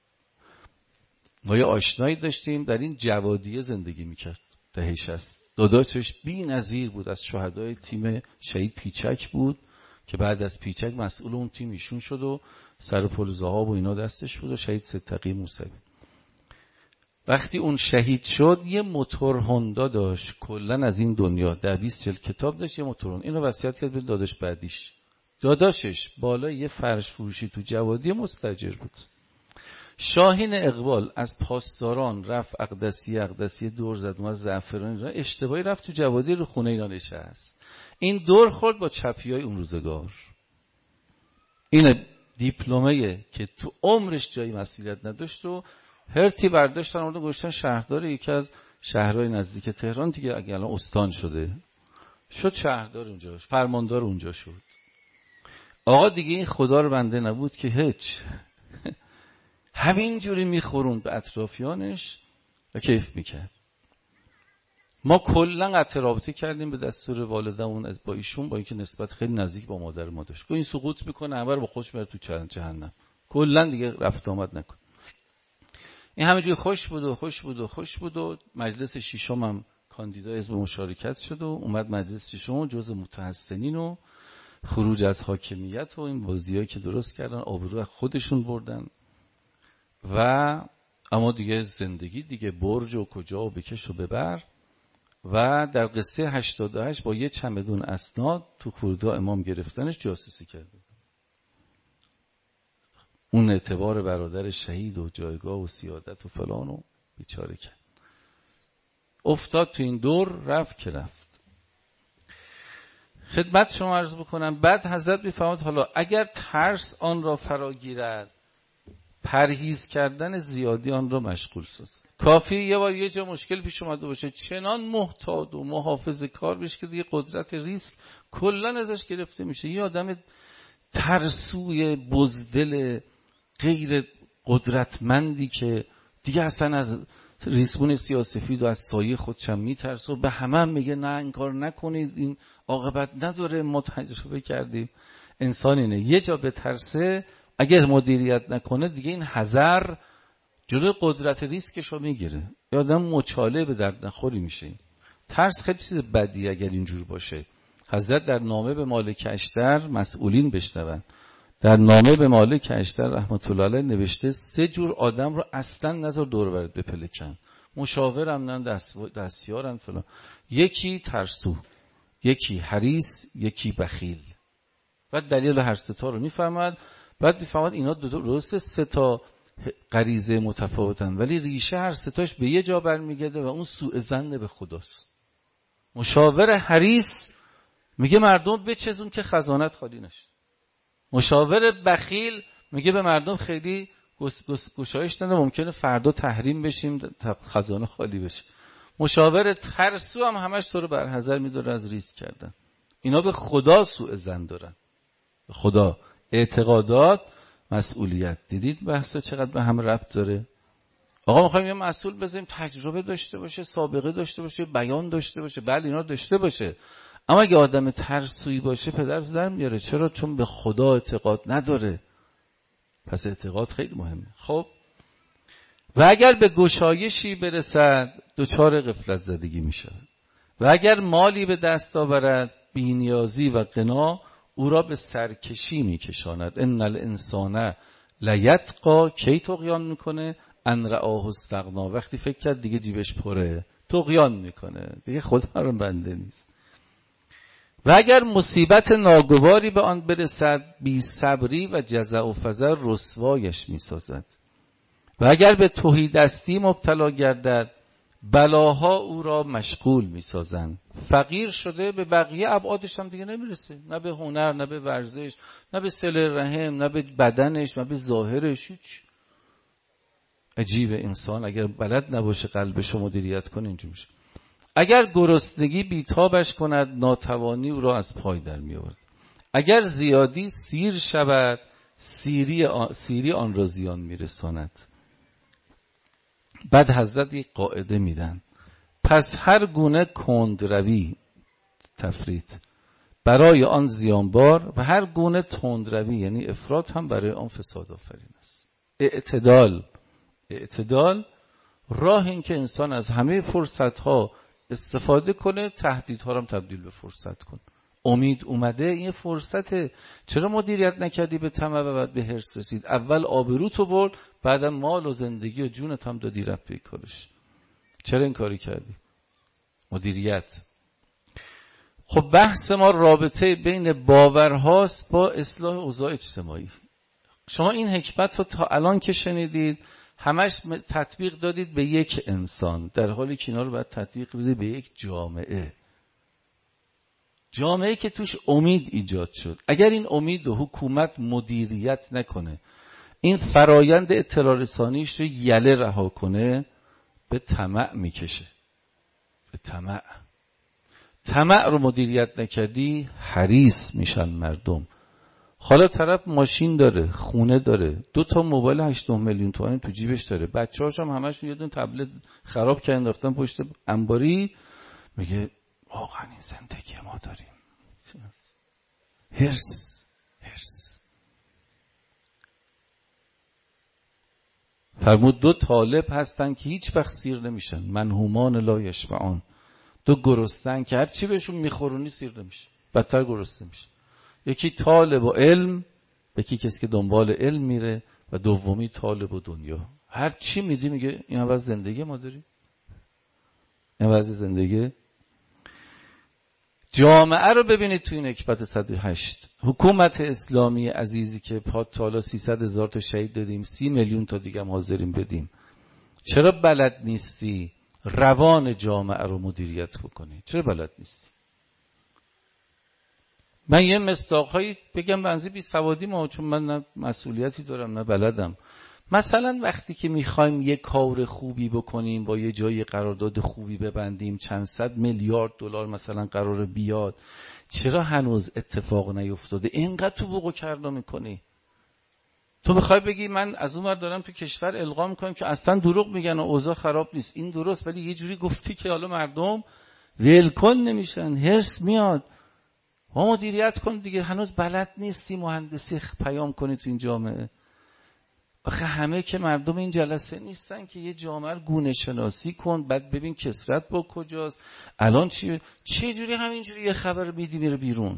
ما یه آشنایی داشتیم در این جوادیه زندگی میکرد، دهه شصت. داداشش بی نظیر بود، از شهدای تیم شهید پیچک بود که بعد از پیچک مسئول اون تیم ایشون شد و سر پل ذهاب و اینا دستش بود، و شهید صدقی موسوی. وقتی اون شهید شد یه موتور هوندا داشت، کلن از این دنیا در بیست چهل کتاب داشت، یه موتور هوندا. اینو وصیت کرد به داداش بعدیش. داداشش بالا یه فرش فروشی تو جوادی مستاجر بود. شاهین اقبال از پاسداران رفت اقدسی اقدسی دور زد، اومد زعفرانی را اشتباهی رفت تو جوادی رو خونه اینا نشست. این دور خورد با چپیای اون روزگار. این دیپلمه که تو عمرش جایی مسئولیت نداشت و هرتی برداشتن اونو گذاشتن شهردار یکی از شهرهای نزدیک تهران دیگه، اگه الان استان شده، شد شهردار اونجا، فرماندار اونجا شد. آقا دیگه این خدا رو بنده نبود که هیچ همین جوری میخوروند به اطرافیانش و کیف میکرد. ما کلا قطع رابطه کردیم به دستور والدمون از با ایشون، با اینکه نسبت خیلی نزدیک با مادر ما داشت. این سقوط میکنه همه رو با خودش میبره تو جهنم، کلا دیگه رفت آمد نکن. این همینجوری خوش بود و خوش بود و خوش بود و مجلس ششم هم کاندیدای حزب مشارکت شد و اومد مجلس ششم جزء متحسنین و خروج از حاکمیت و این بازیایی که درست کردن آبرو خودشون بردن. و اما دیگه زندگی دیگه برج و کجا و بکش و ببر. و در قصه هشتاد و هشت با یه چمدون اسناد تو فرودگاه امام گرفتنش جاسوسی کرده. اون اعتبار برادر شهید و جایگاه و سیادت و فلان و بیچاره کرد. افتاد تو این دور، رفت که رفت. خدمت شما عرض بکنم بعد حضرت میفرماد حالا اگر ترس آن را فراگیرد، پرهیز کردن زیادی آن را مشغول ساز. کافی یه بار یه جا مشکل پیش اومده باشه، چنان محتاط و محافظه کار بشه که دیگه قدرت ریسک کلا ازش گرفته میشه. یه آدم ترسوی بزدل غیر قدرتمندی که دیگه اصلا از ریسمون سیاسفید و از سایه خودشم میترسه و به همه هم میگه نه این کار نکنید، این عاقبت نداره، ما تجربه کردیم. انسان اینه یه جا به ترسه، اگر مدیریت نکنه دیگه این حذر جلوی قدرت ریسکش رو میگیره، یه آدم مچاله به درد نخوری میشه. ترس خیلی چیز بدی اگر اینجور باشه. حضرت در نامه به مالک اشتر، مسئولین بشنون، در نامه به مالک اشتر رحمت الله علیه نوشته سه جور آدم رو اصلا نذار دور برت بپلکن، مشاورم نه، دست دستیارن فلان. یکی ترسو، یکی حریص، یکی بخیل. بعد دلیل هر سه تا رو میفهمد. بعد میفهمد اینا دو تا درسته سه تا غریزه متفاوتن، ولی ریشه هر سه تاش به یه جا برمیگرده و اون سوء ظن به خداست. مشاور حریص میگه مردم بچزون که خزانت خالی نشه. مشاور بخیل میگه به مردم خیلی گشایش نده، ممکنه فردا تحریم بشیم خزانه خالی بشه. مشاور ترسو هم همش تو رو برحذر میداره از ریسک کردن. اینا به خدا سوء ظن دارن، به خدا. اعتقادات، مسئولیت. دیدید بحثا چقدر به هم ربط داره؟ آقا میخوایم یه مسئول بذاریم تجربه داشته باشه، سابقه داشته باشه، بیان داشته باشه، بله اینا داشته باشه، اما اگه آدم ترسویی باشه پدر تو در میاره. چرا؟ چون به خدا اعتقاد نداره. پس اعتقاد خیلی مهمه. خب و اگر به گشایشی برسد دچار غفلت زدگی میشه، و اگر مالی به دست آورد بی‌نیازی و غنا او را به سرکشی میکشاند. ان الانسان لیطغی، کی طغیان میکنه؟ ان رآه استغنا، وقتی فکر کرد دیگه جیبش پره طغیان میکنه، دیگه خدا رو بنده نیست. و اگر مصیبت ناگواری به آن برسد بی صبری و جزع و فزع رسوایش میسازد. و اگر به تهیدستی مبتلا گردد بلاها او را مشغول میسازند. فقیر شده به بقیه ابعادش هم دیگه نمیرسه، نه به هنر، نه به ورزش، نه به صله رحم، نه به بدنش، نه به ظاهرش. هیچ. عجیب انسان اگر بلد نباشه قلبشو مدیریت کنه اینجوری میشه. اگر گرسنگی بیتابش کند ناتوانی او را از پای در میآورد. اگر زیادی سیر شود سیری آن, سیری آن را زیان میرساند. بعد حضرت یک قاعده میدن: پس هر گونه کندروی تفرید برای آن زیانبار و هر گونه تندروی یعنی افراط هم برای آن فساد آفرین است. اعتدال اعتدال راه این که انسان از همه فرصت‌ها استفاده کنه، تهدیدها رو هم تبدیل به فرصت کن. امید اومده، این فرصته. چرا مدیریت نکردی به طمع و بعد به حرص رسید؟ اول آبروتو برد، بعدم مال و زندگی و جونت هم دادی رفت به کارش. چرا این کاری کردی؟ مدیریت. خب بحث ما رابطه بین باورهاست با اصلاح اوضاع اجتماعی. شما این حکمت رو تا الان که شنیدید همش تطبیق دادید به یک انسان، در حالی که اینا رو باید تطبیق بدید به یک جامعه. جامعه که توش امید ایجاد شد. اگر این امید و حکومت مدیریت نکنه، این فرایند اطلاع رسانیش رو یله رها کنه، به طمع میکشه. به طمع. طمع رو مدیریت نکردی حریص میشن مردم. حالا طرف ماشین داره، خونه داره، دو تا موبایل هشت میلیون تومان تو جیبش داره، بچه‌هاش هم همشون یه دونه تبلت خراب کردن انداختن پشت انباری، میگه واقعا این زندگی ما داریم. هرس هرس. فرمود دو طالب هستن که هیچ وقت سیر نمیشن، منهومان لا یشبعان. دو گرسنه‌ان که هر چی بهشون میخورونی سیر نمیشه، بدتر گرسنه میشه. یکی طالب و علم، یکی کسی که دنبال علم میره، و دومی طالب و دنیا. هر چی میدی میگه این عوض زندگی ما داری، این عوض زندگی. جامعه رو ببینید تو این حکمت صد و هشت. حکومت اسلامی عزیزی که پات تالا سیصد هزار تا شهید دادیم، سی میلیون تا دیگه هم حاضرین بدیم. چرا بلد نیستی روان جامعه رو مدیریت بکنی؟ چرا بلد نیستی؟ من یه مصداق‌هایی بگم بنزی بی سوادی ما، چون من نه مسئولیتی دارم نه بلدم. مثلا وقتی که میخوایم یه کار خوبی بکنیم، با یه جایی قرارداد خوبی ببندیم، چند صد میلیارد دلار مثلا قرار بیاد، چرا هنوز اتفاق نیفتاده؟ اینقدر تو بوق و کردا میکنی. تو میخوای بگی من از اون ور دارم تو کشور القا میکنم که اصلا دروغ میگن و اوضاع خراب نیست. این درست، ولی یه جوری گفتی که حالا مردم ولکن نمیشن، هرس میاد. ما مدیریت کن دیگه. هنوز بلد نیستی مهندسی پیام کنی تو این جامعه. آخه همه که مردم این جلسه نیستن که یه جامعه رو گونه شناسی کن، بعد ببین کسرت با کجاست، الان چی چه جوری همینجوری یه خبر میدی میره بیرون.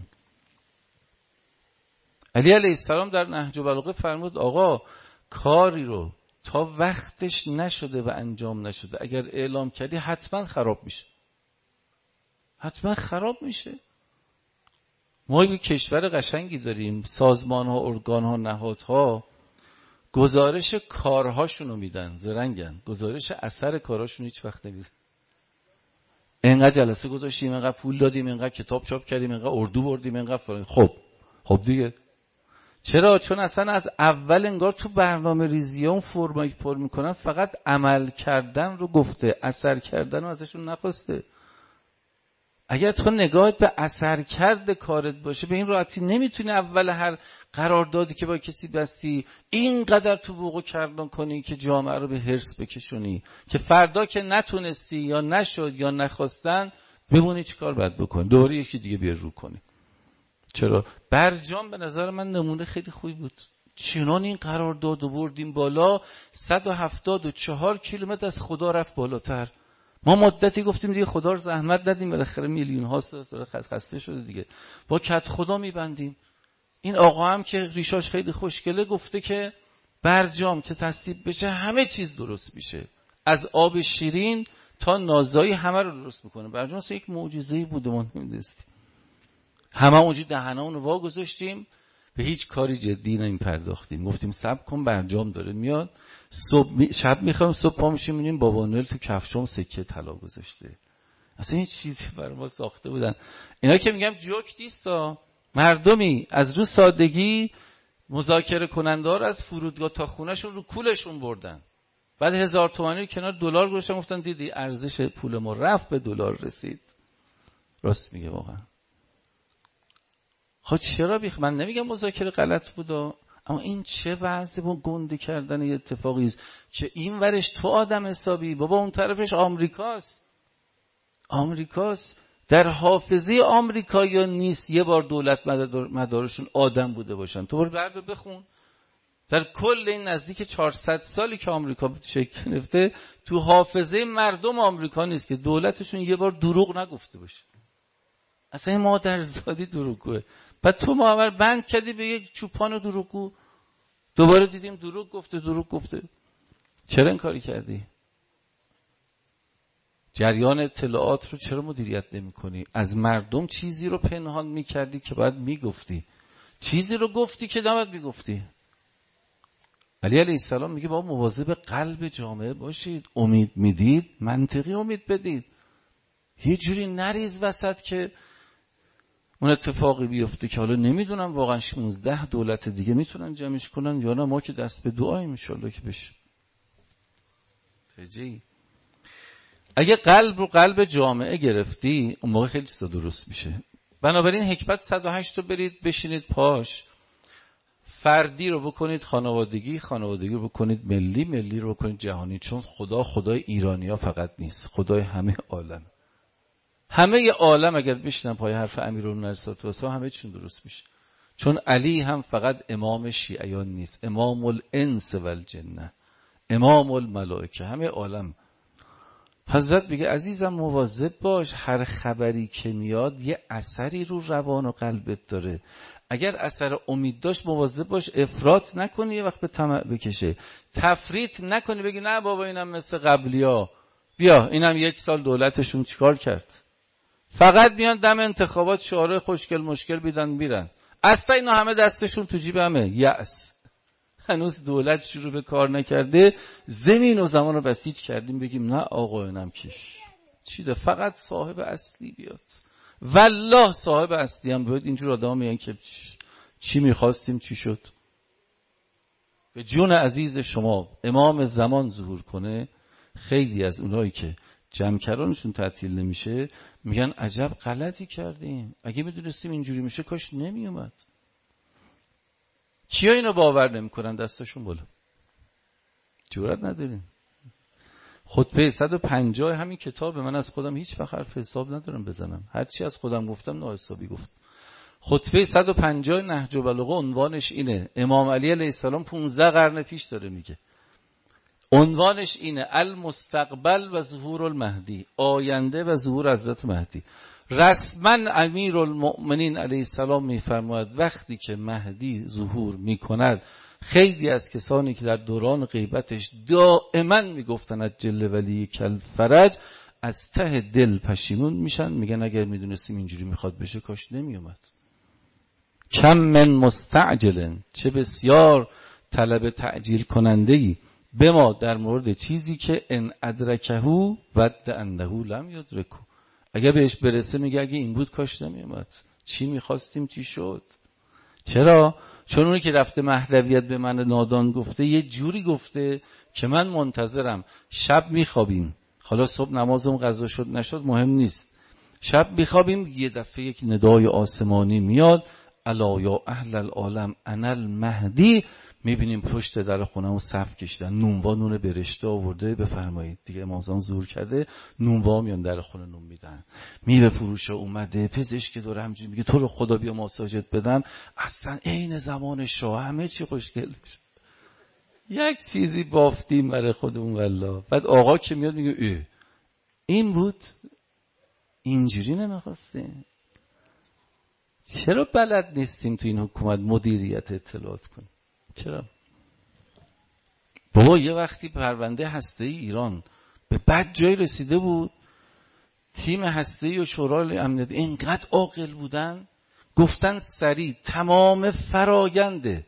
علی علیه السلام در نهج البلاغه فرمود آقا کاری رو تا وقتش نشده و انجام نشده اگر اعلام کردی حتما خراب میشه، حتما خراب میشه. ما یک کشور قشنگی داریم، سازمان ها، ارگان ها، نهادها گزارش کارهاشونو میدن، زرنگن، گزارش اثر کارهاشون هیچ وقت نمیدن. اینقدر جلسه گذاشتیم، اینقدر پول دادیم، اینقدر کتاب چاپ کردیم، اینقدر اردو بردیم، اینقدر فلان. خب خب دیگه چرا؟ چون اصلا از اول انگار تو برنامه ریزی اون فرمایی پر میکنن فقط عمل کردن رو گفته، اثر کردن رو ازشون نخواسته. اگر تو نگاهت به اثر کرده کارت باشه به این راحتی نمیتونی اول هر قراردادی که با کسی بستی اینقدر تو وقوع کردن کنی که جامعه رو به حرص بکشونی که فردا که نتونستی یا نشد یا نخواستن بمونی چیکار باید بکنی؟ دوباره یکی دیگه بیار رو کنی. چرا؟ برجام به نظر من نمونه خیلی خوبی بود. چنان این قرارداد رو بردیم بالا، صد و هفتاد و چهار کیلومتر از خدا رفت بالاتر. ما مدتی گفتیم دیگه خدا رو زحمت ندیم، بالاخره میلیون هاست داره خسته شده دیگه، با کت خدا میبندیم. این آقا هم که ریشاش خیلی خوشگله گفته که برجام که تصویب بشه همه چیز درست میشه، از آب شیرین تا نازایی همه رو درست میکنه. برجام اصلا یک معجزه‌ای بوده، ما نمیدونستیم. همه اونجوری دهنمون رو وا گذاشتیم، به هیچ کاری جدی نمی پرداختیم. گفتیم صبر کن برجام داره میاد. صبح می... شب میخوام صبح پا میشیم میبینیم بابا نوئل تو کفشام سکه طلا گذاشته. اصلا این چیزی برای ما ساخته بودن. اینا که میگم جوک نیستا، مردمی از رو سادگی مذاکره کننده ها رو از فرودگاه تا خونهشون رو کولشون بردن، بعد هزار تومانی کنار دلار گذاشتن، گفتن دیدی ارزش پول ما رفت به دلار رسید. راست میگه واقعا. خب چرا بیخ من نمیگم مذاکره غلط بود، اما این چه وضعی با گنده کردن یه اتفاقی است که این ورش تو آدم حسابی، بابا اون طرفش آمریکاست. آمریکاست در حافظه آمریکایی‌ها نیست یه بار دولت مدار مدارشون آدم بوده باشن. تو برو بعد بخون در کل این نزدیک چهارصد سالی که آمریکا شکل گرفته تو حافظه مردم آمریکا نیست که دولتشون یه بار دروغ نگفته باشه. اصلا این مادرزادی دروغگوه. بعد تو معامل بند کردی به یک چوپان دروغگو، دوباره دیدیم دروغ گفته دروغ گفته. چرا این کاری کردی؟ جریان اطلاعات رو چرا مدیریت نمی کنی؟ از مردم چیزی رو پنهان می کردی که باید می گفتی، چیزی رو گفتی که نباید می گفتی. علی علیه السلام میگه با مواظب قلب جامعه باشید، امید میدید منطقی امید بدید، یه جوری نریز وسط که اون اتفاقی بیفته که حالا نمیدونم واقعا شانزده دولت دیگه میتونن جمعش کنن یا نه، ما که دست به دعاییم انشالله که بشه. فجی اگه قلب رو قلب جامعه گرفتی اون موقع خیلی چیزا درست میشه. بنابراین حکمت صد و هشت رو برید بشینید پاش، فردی رو بکنید خانوادگی، خانوادگی رو بکنید ملی، ملی رو بکنید جهانی. چون خدا خدای ایرانی‌ها فقط نیست، خدای همه عالم. همه ی عالم اگر بشینن پای حرف امیرالمومنین علیه السلام همه چیون درست میشه. چون علی هم فقط امام شیعیان نیست، امام الانس و الجنه، امام الملائکه، همه عالم. حضرت میگه عزیزم مواظب باش، هر خبری که میاد یه اثری رو روان و قلبت داره. اگر اثر امید داشت مواظب باش افراط نکنی یه وقت به طمع بکشه، تفریط نکنی بگی نه بابا اینم مثل قبلیا، بیا اینم یک سال دولتشون چیکار کرد، فقط میان دم انتخابات شعار خوشگل مشکل بیدن میرن، اصلا اینا همه دستشون تو جیب همه. یأس، هنوز دولت شروع به کار نکرده زمین و زمان رو بسیج کردیم بگیم نه آقا اینم کش چی ده، فقط صاحب اصلی بیاد. والله صاحب اصلی هم بیاد. اینجور آدم هم میگن که چی میخواستیم چی شد. به جون عزیز شما امام زمان ظهور کنه، خیلی از اونایی که جمع‌کرانشون تعطیل نمیشه میگن عجب غلطی کردیم، اگه میدونستیم اینجوری میشه کاش نمیومد. کیا اینو باور نمیکنن دستشون بالا؟ جرئت نداریم. خطبه صد و پنجاه همین کتاب من از خودم هیچ وقت حرف حساب ندارم بزنم، هر چی از خودم گفتم ناحسابی گفت. خطبه صد و پنجاه نهج البلاغه عنوانش اینه. امام علی علیه السلام پانزده قرن پیش داره میگه. عنوانش اینه: المستقبل و ظهور المهدی، آینده و ظهور حضرت مهدی. رسما امیرالمؤمنین علیه السلام میفرماید وقتی که مهدی ظهور میکند، خیلی از کسانی که در دوران غیبتش دائما میگفتند جل ولی کل فرج، از ته دل پشیمون میشن، میگن اگر میدونستیم اینجوری میخواد بشه کاش نمیومد. کم من مستعجل، چه بسیار طلب تعجیل کننده‌ای به ما در مورد چیزی که ان ادرکهو ود انه لم یدرکو، اگه بهش برسه میگه اگه این بود کاش نمیومد. چی میخواستیم چی شد؟ چرا؟ چون اونی که رفته مهدویت به من نادان گفته یه جوری گفته که من منتظرم شب میخوابیم، حالا صبح نمازم قضا شد نشد مهم نیست، شب میخوابیم یه دفعه یک ندای آسمانی میاد: الا یا اهل العالم انا المهدی. میبینیم پشت در خونه و صف کشیدن، نونوا نون برشته آورده، بفرمایید دیگه امام زمان ظهور کرده، نونوا میان در خونه نون میدن، میوه فروش اومده، پزشک داره همینجوری میگه تو رو خدا بیا ماساژت بدم، اصلا عین زمان شاه، همه چی خوشگل میشه. یک چیزی بافتیم برای خودمون والله. بعد آقا که میاد میگه ای این بود، اینجوری نمیخواستیم. چرا بلد نیستیم تو این حکومت مدیریت اطلاعات کنیم؟ چرا؟ بابا یه وقتی پرونده هسته‌ای ایران به بد جای رسیده بود، تیم هسته‌ای و شورای امنیت اینقدر عاقل بودن، گفتن سریع تمام فرآیند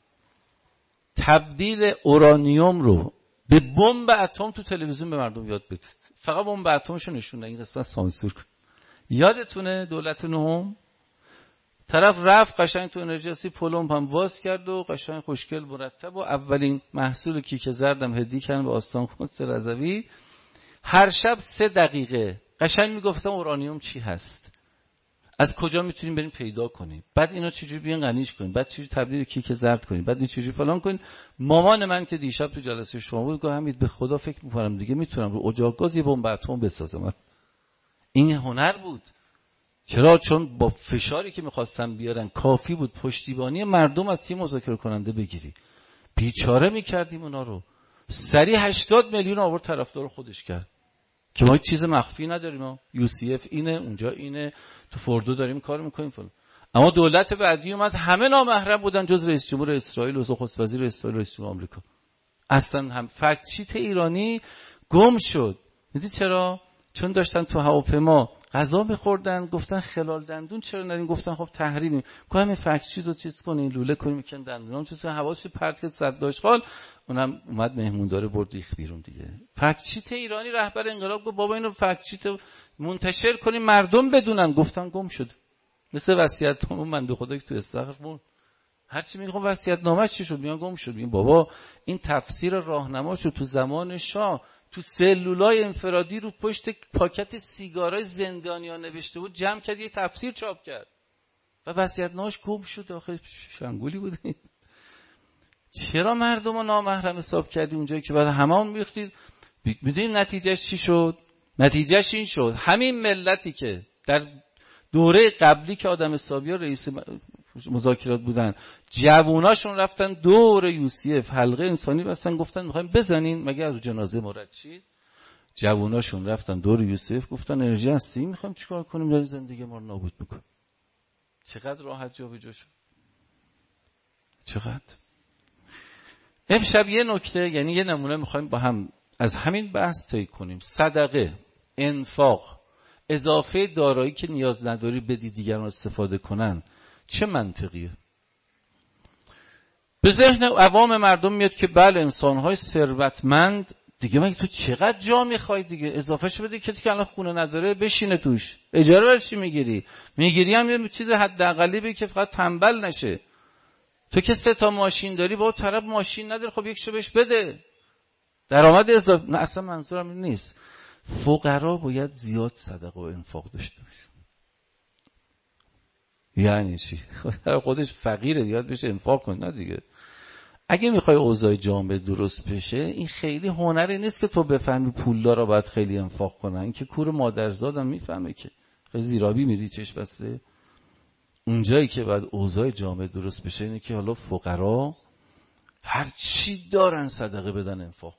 تبدیل اورانیوم رو به بمب اتم تو تلویزیون به مردم یاد بدید. فقط بمب اتمشو نشوندن، این قسمت سانسور کن. یادتونه دولت نهم طرف رفت قشنگ تو انرژی هستی پلمپ هم واز کرد و قشنگ خوشگل مرتب و اولین محصول کیک زردم هدیه کردن به آستان قدس رضوی. هر شب سه دقیقه قشنگ میگفتم اورانیوم چی هست، از کجا میتونیم بریم پیدا کنیم، بعد اینا چجوری بیان غنیش کنیم، بعد چجوری تبدیل کیک زرد کنیم، بعد این چجوری فلان کنیم. مامان من که دیشب تو جلسه شما بود گفت حمید به خدا فکر می‌کنم دیگه میتونم رو اجاق گاز یه بمب اتم بسازم. این هنر بود. چرا؟ چون با فشاری که میخواستن بیارن کافی بود پشتیبانی مردم از تیم مذاکره کننده بگیری. بیچاره میکردیم اونا رو. سریع هشتاد میلیون آورد طرفدار خودش کرد که ما چیز مخفی نداریم، ما یو سی اف اینه، اونجا اینه، تو فوردو داریم کار میکنیم فلان. اما دولت بعدی اومد همه نامحرم بودن جز رئیس جمهور اسرائیل و نخست وزیر اسرائیل و رئیس جمهور آمریکا. اصلا هم فکت شیت ایرانی گم شد. دیدی چرا؟ چون داشتن تو هواپیما غذا می‌خوردن، گفتن خلال دندون چرا نریم، گفتن خب تحریمیم، گفتم همین فکت شیت رو چیز کنین لوله کنیم میکن دندونام چیز حواسش پرت کرد صد داشخال، اونم اومد مهموندار برد ریخت بیرون دیگه. فکت شیت ایرانی رهبر انقلاب گفت بابا اینو فکت شیت منتشر کنیم مردم بدونن، گفتن گم شد. مثل وصیت‌نامه بنده خدا که تو استخر بود، هر چی میگم وصیت‌نامه چی شد میگن گم شد. میگن بابا این تفسیر راهنماشو تو زمان شاه تو سلولای انفرادی رو پشت پاکت سیگارای زندانیان نوشته بود، جمع کرد یه تفسیر چاپ کرد و وصیت‌نامه‌اش گم شد. آخه شنگولی بود. چرا مردم رو نامحرم حساب کردی اونجایی که بعد همون میختید؟ میدونید نتیجهش چی شد؟ نتیجهش این شد همین ملتی که در دوره قبلی که آدم حسابی‌ها رئیس مذاکرات بودن، جووناشون رفتن دور یوسیف حلقه انسانی بستن، گفتن میخوایم بزنین، مگه از جنازه مرد چید؟ جووناشون رفتن دور یوسف گفتن انرژی هستی میخوایم چیکار کنیم، داریم زندگی ما رو نابود میکنیم. چقدر راحت جابجا شد، چقدر. امشب یه نکته، یعنی یه نمونه میخوایم با هم از همین بحث طی کنیم. صدقه، انفاق، اضافه دارایی که نیاز نداری بدی دیگران استفاده کنن، چه منطقیه؟ به ذهن عوام مردم میاد که بله انسان‌های ثروتمند دیگه، مگه تو چقدر جا میخوای دیگه، اضافهش بده که که الان خونه نداره بشینه توش، اجاره برای چی میگیری؟ میگیری هم یه چیز حداقلی بگی که فقط تنبل نشه. تو که سه تا ماشین داری، با طرف ماشین نداره، خب یکشو بهش بده، درآمد اضافه. نه اصلا منظورم این نیست. فقرا باید زیاد صدقه و انفاق داشته باشه. یعنی چی؟ خودش فقیره یاد بشه انفاق کن، نه دیگه. اگه میخوای اوضاع جامعه درست بشه، این خیلی هنری نیست که تو بفهمی پولدارا باید خیلی انفاق کنن. این که کور مادرزادم میفهمه که خیلی زیرابی میری چش بسته. اونجایی که باید اوضاع جامعه درست بشه اینه که حالا فقرا هر چی دارن صدقه بدن، انفاق.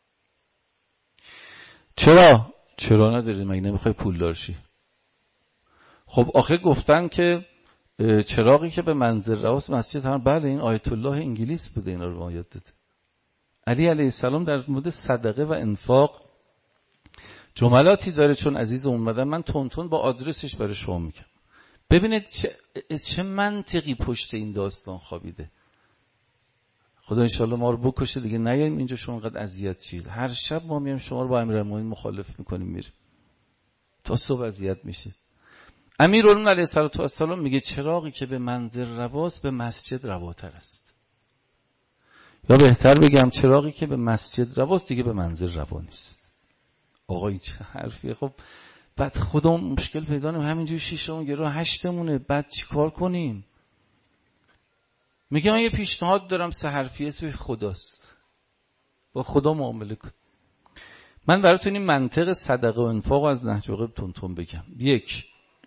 چرا؟ چرا نداری؟ مگه نمیخوای پولدار شی؟ خب آخه گفتن که چراغی که به منزل رواست مسجد هم. بله، این آیت الله انگلیس بوده اینا رو روایت داده. علی علیه السلام در مورد صدقه و انفاق جملاتی داره. چون عزیز اومدن من تون تون با آدرسش برای شما میگم. ببینید چه, چه منطقی پشت این داستان خوابیده. خدا انشالله ما رو بکشه دیگه نیاییم اینجا شما انقدر اذیت شید. هر شب ما میایم شما رو با امیرالمومنین مخالف میکنیم میریم تا صبح اذیت میشید. امیرالمومنین علیه السلام میگه چراغی که به منزل رواست به مسجد رواتر است. یا بهتر بگم چراغی که به مسجد رواست دیگه به منزل روا نیست. آقا این چه حرفیه؟ خب بعد خودمون مشکل پیدا کنیم همینجوری شیشمون گرو هشتمونه، بعد چی کار کنیم؟ میگه من یه پیشنهاد دارم سه حرفی اسمش خداست. با خدا معامله کن. من براتون این منطق صدقه و انفاق از نهج البلاغه تون تون بگم. یک،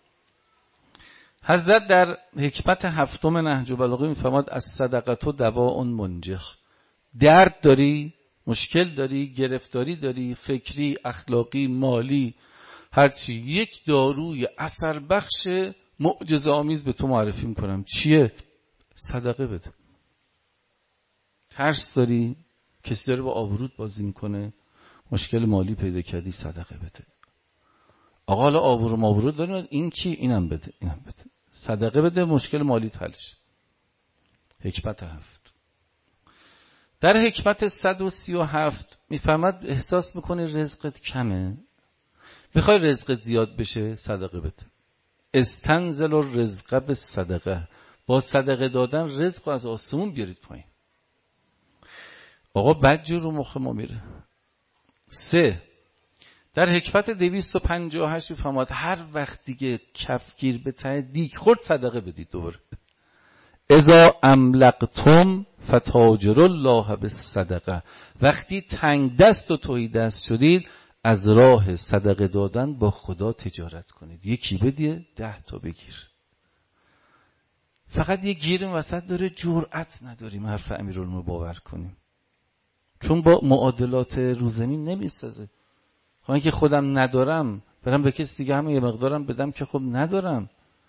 حضرت در حکمت هفتم نهج البلاغه میفرماد از صدقه دواء منجح. درد داری، مشکل داری، گرفتاری داری، فکری، اخلاقی، مالی، هرچی، یک داروی اثر بخش معجزه آمیز به تو معرفی میکنم. چیه؟ صدقه بده. ترس داری، کسی داره با آبروت بازی میکنه، مشکل مالی پیدا کردی، صدقه بده. آقا حالا آبرو مابرو داریم، این کی؟ اینم بده، اینم بده. صدقه بده، مشکل مالی حل شه. حکمت هفت. در حکمت صد و سی و هفت میفهمد احساس میکنی رزقت کمه، میخوای رزقت زیاد بشه، صدقه بده. استنزل الرزق بالصدقه. با صدقه دادن رزق رو از آسمون بیارید پایین. آقا بدجور رو مخ ما میره. سه، در حکمت دویست و پنجاه و هشت میفهمد هر وقت دیگه کفگیر به ته دیگ خورد صدقه بدید دوباره. اذا املقتم فتاجروا الله بالصدقه. وقتی تنگ دست و تهی دست شدید از راه صدقه دادن با خدا تجارت کنید. یکی بدیه ده تا بگیر. فقط یه گیریم وسط داره، جرأت نداریم حرف امیرالمومنین باور کنیم، چون با معادلات روزمین نمیسازه. خب که خودم ندارم برم به کسی دیگه همه یه مقدارم بدم که خب ندارم.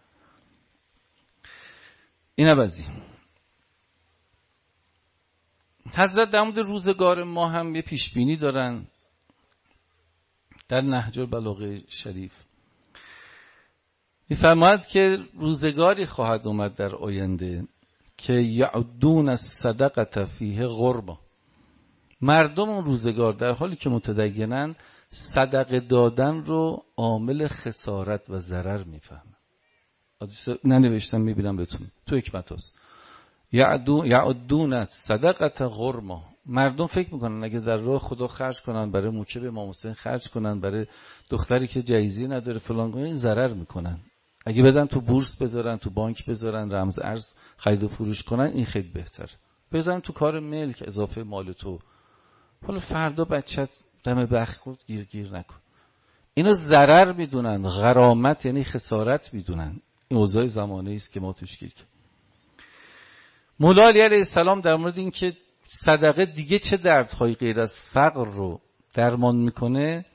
این عوضی حضرت در مورد روزگار ما هم یه پیشبینی دارن در نهج البلاغه شریف. می‌فرماید که روزگاری خواهد اومد در آینده که یعدون الصدقه فیه غربا. مردم اون روزگار در حالی که متدینن صدقه دادن رو عامل خسارت و ضرر میفهمن. ننوشتم میبینم بهتون تو حکمت هست. یعدون الصدقه غرما. مردم فکر میکنن اگه در راه خدا خرج کنن، برای موکب امام حسین خرج کنن، برای دختری که جایزی نداره فلان کنن، این ضرر میکنن. اگه بدن تو بورس بذارن، تو بانک بذارن، رمز ارز خرید و فروش کنن، این خیلی بهتر. بذارن تو کار ملک، اضافه مال تو. حالا فردا بچت دم بخت خود گیر گیر نکن. اینا ضرر میدونن، غرامت یعنی خسارت میدونن. این اوضاع زمانه است که ما توش گیر کنیم. مولا علی علیه السلام در مورد این که صدقه دیگه چه دردهایی غیر از فقر رو درمان میکنه،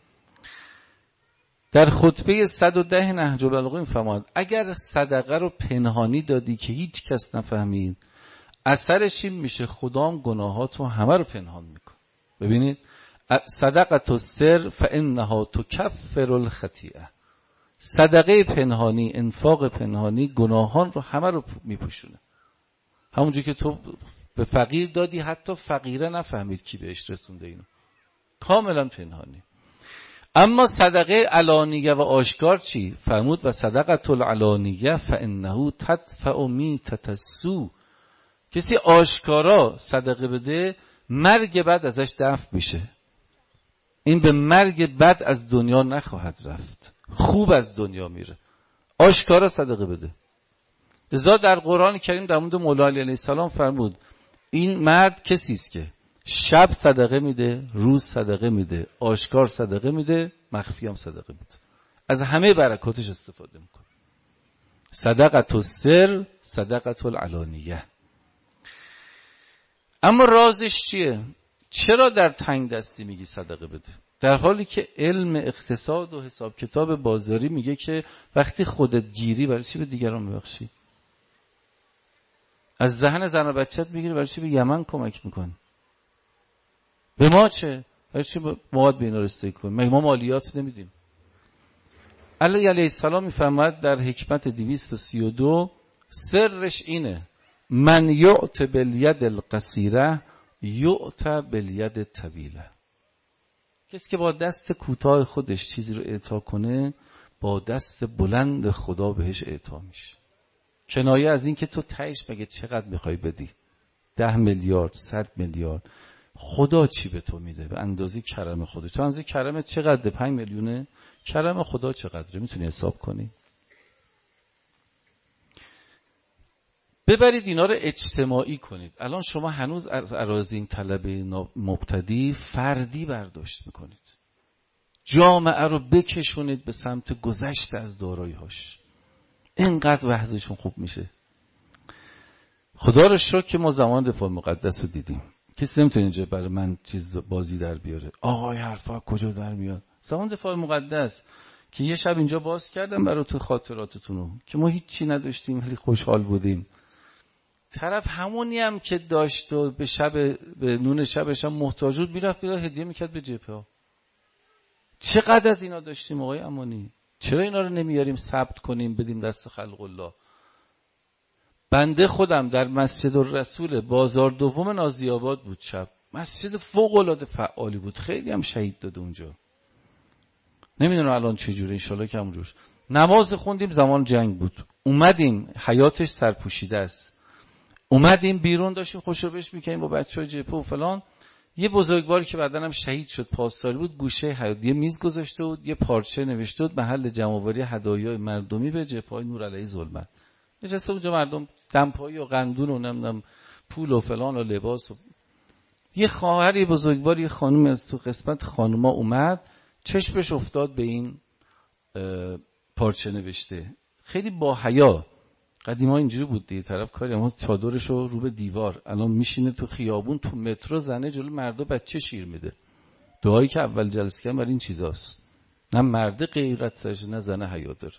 در خطبه صد و ده نهج البلاغه میفرماد اگر صدقه رو پنهانی دادی که هیچ کس نفهمید، اثرش این میشه خدام گناهاتو همه رو پنهان میکنه. ببینید صدقه السر فانها تکفر الخطیئه. صدقه پنهانی، انفاق پنهانی گناهان رو همه رو میپوشونه. همونجور که تو به فقیر دادی حتی فقیره نفهمید کی بهش رسونده اینو، کاملا پنهانی. اما صدقه علانیه و آشکار چی؟ فرمود و صدقه العلانیه فانه تدفع میتة السوء. کسی آشکارا صدقه بده مرگ بعد ازش دفع میشه. این به مرگ بعد از دنیا نخواهد رفت، خوب از دنیا میره. آشکارا صدقه بده. لذا در قرآن کریم در مورد مولا علی علیه السلام فرمود این مرد کسی است که شب صدقه میده، روز صدقه میده، آشکار صدقه میده، مخفی هم صدقه میده. از همه برکاتش استفاده میکنه. صدقت السر صدقت العلانیه. اما رازش چیه؟ چرا در تنگ دستی میگی صدقه بده؟ در حالی که علم اقتصاد و حساب کتاب بازاری میگه که وقتی خودت گیری برای چی به دیگران میبخشی؟ از ذهن زن و بچت میگیری برای چی به یمن کمک میکنی؟ به ما چه؟ برای چی مواد به اینا رسیدگی کنیم؟ مگه ما مالیات نمیدیم؟ علی علیه السلام میفرماید در حکمت دویست و سی و دو سرش اینه: من یعت بالید القصیره یعت بالید طویله. کسی که با دست کوتاه خودش چیزی رو اعطا کنه، با دست بلند خدا بهش اعطا میشه. کنایه از این که تو تهش مگه چقدر میخوای بدی؟ ده میلیارد، صد میلیارد. خدا چی به تو میده؟ به اندازه کرم خودش. تو اندازه کرمت چقدره؟ پنج میلیونه؟ کرم خدا چقدره؟ میتونی حساب کنی؟ ببرید اینا رو اجتماعی کنید. الان شما هنوز از اراضی این طلبه مبتدی فردی برداشت میکنید. جامعه رو بکشونید به سمت گذشت از دارایی‌هاش. اینقدر وضعشون خوب میشه. خدا رو شکر که ما زمان دفاع مقدس رو دیدیم. کسی نمیتونه اینجا برای من چیز بازی در بیاره. آقای حرفا کجا در میاد؟ زمان دفاع مقدس که یه شب اینجا باز کردم برای تو خاطراتتونو که ما هیچی نداشتیم ولی خوشحال بودیم. طرف همونی هم که داشت و به شب به نون شبش هم محتاج بود میرفت بیاد هدیه میکرد به جبهه ها. چقدر از اینا داشتیم آقای امانی؟ چرا اینا رو نمیاریم ثبت کنیم بدیم دست خلق الله؟ بنده خودم در مسجد الرسول بازار دوم نازی آباد بود شب. مسجد فوق العاده فعالی بود. خیلی هم شهید داده اونجا. نمیدونم الان چجوره، ان شاءالله که همونجوش. نماز خوندیم، زمان جنگ بود. اومدیم حیاتش سرپوشیده است. اومدیم بیرون داشتیم خوشو بش میکنیم با بچهای جبهه و فلان. یه بزرگواری که بعدن هم شهید شد پاسداری بود، گوشه حیاط یه میز گذاشته بود، یه پارچه نوشته بود محل جمع‌آوری هدایای مردمی به جبهه‌های نور علیه ظلمت. نشسته اونجا مردم دمپایی و قندون و نمیدونم پول و فلان و لباس و یه خواهری بزرگوار یه خانومی از تو قسمت خانوما اومد، چشمش افتاد به این پارچه نوشته. خیلی با حیا. قدیما اینجوری بود دیگه، طرف کاری اما چادرشو رو به دیوار. الان میشینه تو خیابون تو مترو زنه جلو مردا بچه شیر میده. دعایی که اول جلسه کردم برای این چیزاست. نه مرد غیرت داره نه زنه حیا داره.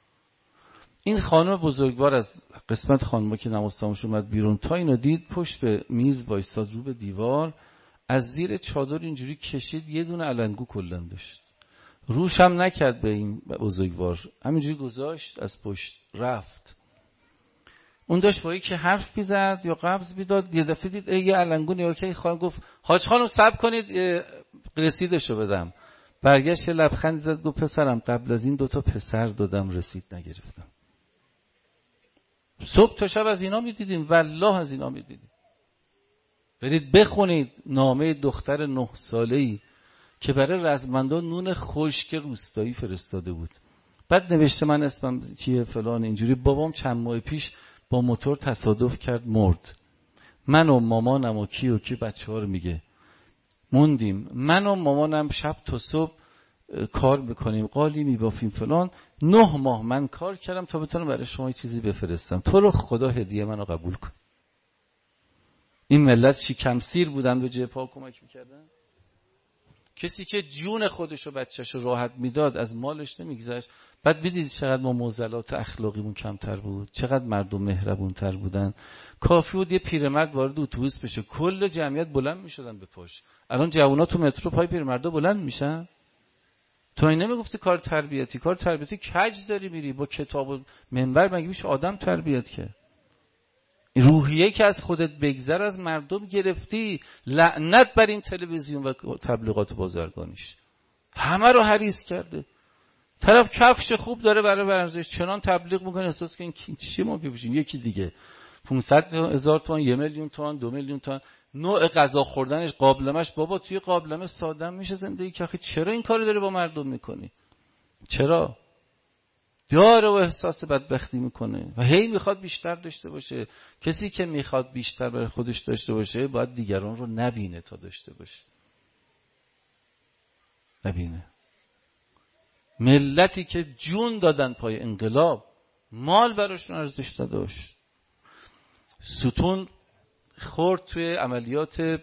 این خانم بزرگوار از قسمت خانوما که نماز تموم اومد بیرون، تا اینو دید پشت به میز وایستاد رو به دیوار، از زیر چادر اینجوری کشید، یه دونه علنگو کلن داشت. روش هم نکرد به این بزرگوار، همینجوری گذاشت از پشت رفت. اون داشت با یکی حرف میزد یا قبض میداد، یه دفعه دید یه علنگو نگاه کرد. خانم گفت حاج خانم صبر کنید رسیدشو بدم. برگشت لبخند زد گفت پسرم قبل از این دوتا پسر دادم رسید نگرفتم. صبح تا شب از اینا میدیدیم، والله از اینا میدیدیم. برید بخونید نامه دختر نه ساله‌ای که برای رزمندان نون خشک روستایی فرستاده بود. بعد نوشته من اسمم چیه فلان اینجوری. بابام چند ماه پیش با موتور تصادف کرد مرد. من و مامانم و کی و کی بچه‌ها رو میگه موندیم. من و مامانم شب تا صبح کار میکنیم، قالی میبافیم فلان. نه ماه من کار کردم تا بتونم برای شما یه چیزی بفرستم. تو رو خدا هدیه منو قبول کن. این ملت شکم سیر بودن به جبهه کمک میکردن. کسی که جون خودش و بچه‌شو راحت میداد از مالش نمیگذشت. بعد بدید چقدر ما معضلات اخلاقیمون کمتر بود، چقدر مردم مهربونتر بودن. کافی بود یه پیرمرد وارد اتوبوس بشه کل جمعیت بلند میشدن به پاش. الان جوونا تو مترو پای پیرمردا بلند میشن. تو این نمیگفتی کار تربیتی؟ کار تربیتی کج داری میری با کتاب و منبر، مگه میشه آدم تربیت که؟ روحیه که از خودت بگذر از مردم گرفتی. لعنت بر این تلویزیون و تبلیغات بازرگانیش، همه رو حریص کرده. طرف کفش خوب داره برای ورزش چنان تبلیغ میکنه احساس که این چی ما بپوشیم. یکی دیگه پانصد هزار تومان، یک میلیون تومان، دو میلیون تومان. نوع غذا خوردنش، قابلمش، بابا توی قابلمه ساده میشه زندگی که. آخه چرا این کارو داری با مردم میکنی؟ چرا؟ داره و احساس بدبختی میکنه و هی میخواد بیشتر داشته باشه. کسی که میخواد بیشتر برای خودش داشته باشه باید دیگران رو نبینه تا داشته باشه. نبینه. ملتی که جون دادن پای انقلاب، مال براشون ارزش نداشت. ستون خورد توی عملیات،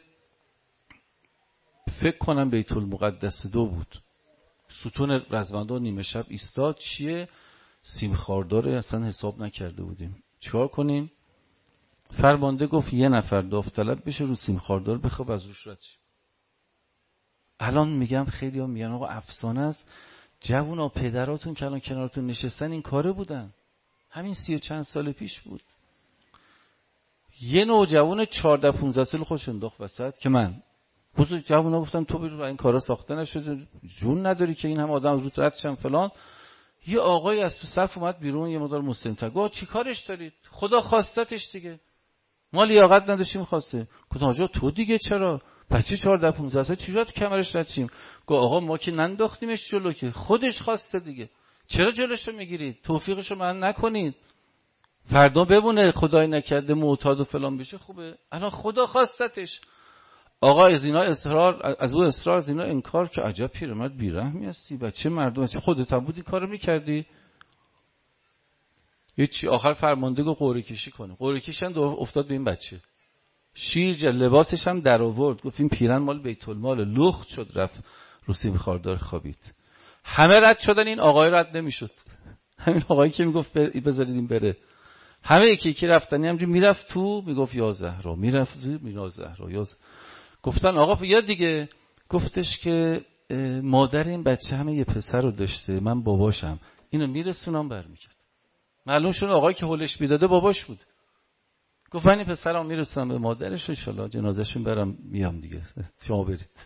فکر کنم بیت المقدس دو بود، ستون رزمندان نیمه شب ایستاد. چیه؟ سیم خارداره، اصلا حساب نکرده بودیم چیکار کنیم. فرمانده گفت یه نفر داوطلب بشه رو سیم خاردار بخواب از روش رد. الان میگم خیلی ها میگن آقا افسانه است، جوونا پدراتون که الان کنارتون نشستن این کاره بودن، همین سی و چند سال پیش بود. یه نوجوان چهارده پانزده سال خوش انداخت وسط که من بزرگ جوونا گفتم تو برو این کارا ساخته نشده، جون نداری که این هم آدم رو رد شن فلان. یه آقای از تو صف اومد بیرون، یه مقدار مستمتع، گفت چی کارش دارید؟ خدا خواستتش دیگه، ما لیاقت نداشتیم خواسته. گفتم آجا تو دیگه چرا؟ بچه چهارده پانزده سال چجوری تو کمرش رد شیم؟ گفت آقا ما که ننداختیمش جلو، که خودش خواسته دیگه، چرا جلوش رو میگیرید؟ توفیقش رو من نکنید، فردا بمونه خدای نکرده معتاد و فلان بشه خوبه. الان خدا خواستتش. آقا از اینا اصرار، از او اصرار، از اینا انکار، که عجب پیرمرد بیرحمی هستی، بچه مردم هستی، خودت هم بودی کارو میکردی. هیچی. آخر فرمانده گفت قرعه کشی کنه. قرعه کشی هم افتاد به این بچه، شیر لباسش هم در آورد، گفت این پیرن مال بیت المال، لخت شد رفت رو سیم خاردار خوابید. همه رد شدن، این آقای رد نمیشد. همین آقایی که میگفت بذارید این بره، همه یکی یکی رفتن، همینجوری میرفت تو میگفت یا زهرا، میرفت تو میگفت یا زهرا یا زهرا. گفتن آقا یا دیگه، گفتش که مادر این بچه همه یه پسر رو داشته، من باباشم، اینو میرسونم برمیگرد. معلوم شد آقایی که هولش میداده باباش بود. گفت من این پسرم میرسونم به مادرش، ان شاءالله جنازه‌شون برام میام دیگه، شما برید.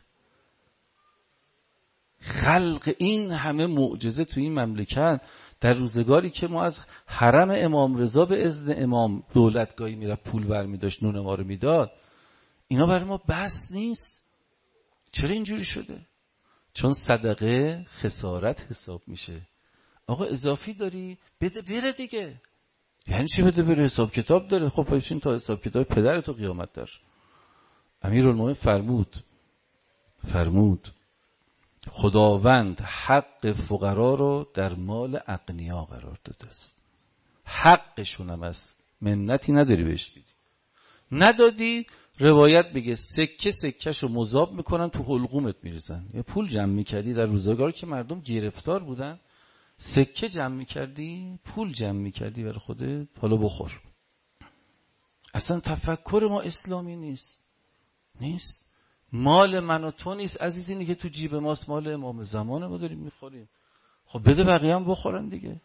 خلق این همه معجزه تو این مملکت در روزگاری که ما از حرم امام رضا به اذن امام دولتگاهی میره پول برمی داشت، نون ما رو میداد، اینا برای ما بس نیست. چرا اینجوری شده؟ چون صدقه خسارت حساب میشه. آقا اضافی داری بده بره دیگه. یعنی چی بده بره؟ حساب کتاب داره. خب پایشین تا حساب کتاب پدر تو قیامت در. امیرالمومنین فرمود فرمود خداوند حق فقرا رو در مال اغنیا قرار داده است. حقشون هم است، منتی نداری بهش بدی. ندادی روایت بگه سکه سکهشو مذاب میکنن تو حلقومت میریزن. یه پول جمع میکردی در روزگار که مردم گرفتار بودن، سکه جمع میکردی، پول جمع میکردی برای خودت، حالا بخور. اصلا تفکر ما اسلامی نیست. نیست. مال من و تو نیست عزیز، اینی که تو جیب ماست مال امام زمان ما داریم میخوریم. خب بده بقیه هم بخورن دیگه.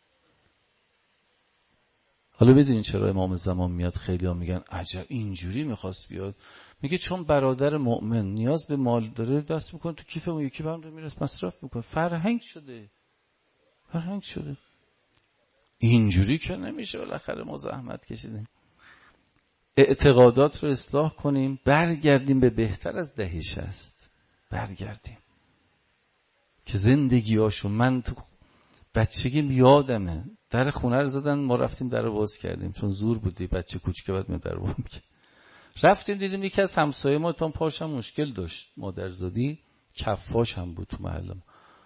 حالا بدونین چرا امام زمان میاد خیلی ها میگن عجب اینجوری میخواست بیاد؟ میگه چون برادر مؤمن نیاز به مال داره، دست میکنه تو کیف اون یکی، برام میرس مصرف میکنه. فرهنگ شده، فرهنگ شده. اینجوری که نمیشه، بالاخره ما زحمت کشیدیم. اعتقادات رو اصلاح کنیم، برگردیم به بهتر از دهه شصت، برگردیم که زندگیاشو، من تو بچگی یادمه در خونه رو زدن، ما رفتیم در رو باز کردیم چون زور بودی، بچه کوچکه باید می در باز میکرد. رفتیم دیدیم یکی از همسایه ما تا پاش هم مشکل داشت، مادرزادی، کفاش هم بود تو محلم،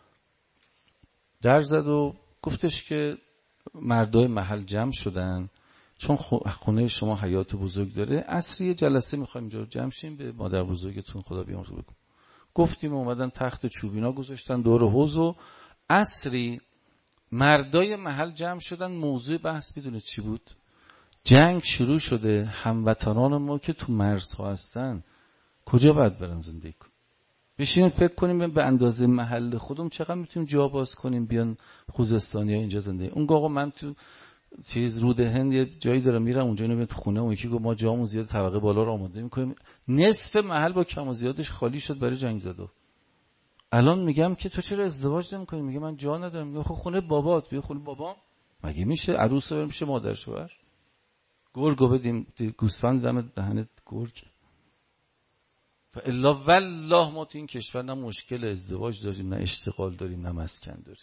در زد و گفتش که مردای محل جمع شدن چون خونه شما حیات بزرگ داره، عصری جلسه میخوایم اینجا جمع شیم به مادر بزرگتون خدا بیامرزه بکن. گفتیم اومدن تخت چوبینا گذاشتن دور حوض و عصری مردای محل جمع شدن. موضوع بحث میدونه چی بود؟ جنگ شروع شده، هموطنان ما که تو مرزها هستن کجا باید برن زندگی کن؟ بشینیم فکر کنیم به اندازه محل خودم چقدر میتونیم جا باز کنیم بیان خوزستانی ها اینجا زندگی. اون آقا من تو چیز رود هند یه جایی دارم میرم اونجا، اینو تو خونه اون یکی گفت ما جامون زیاد طبقه بالا رو آماده میکنیم، نصف محل با کم و زیادش خالی شد برای جنگ زدو. الان میگم که تو چرا ازدواج نمی‌کنی؟ میگه من جا ندارم. میگه خب خونه بابات، بیا خونه بابام. مگه میشه عروس رو میشه مادر شوهر؟ گرگو بدیم گوسفند دم دهنت گرگ. و الا والله ما تو این کشور نه مشکل ازدواج داریم، نه اشتغال داریم، نه مسکن داریم.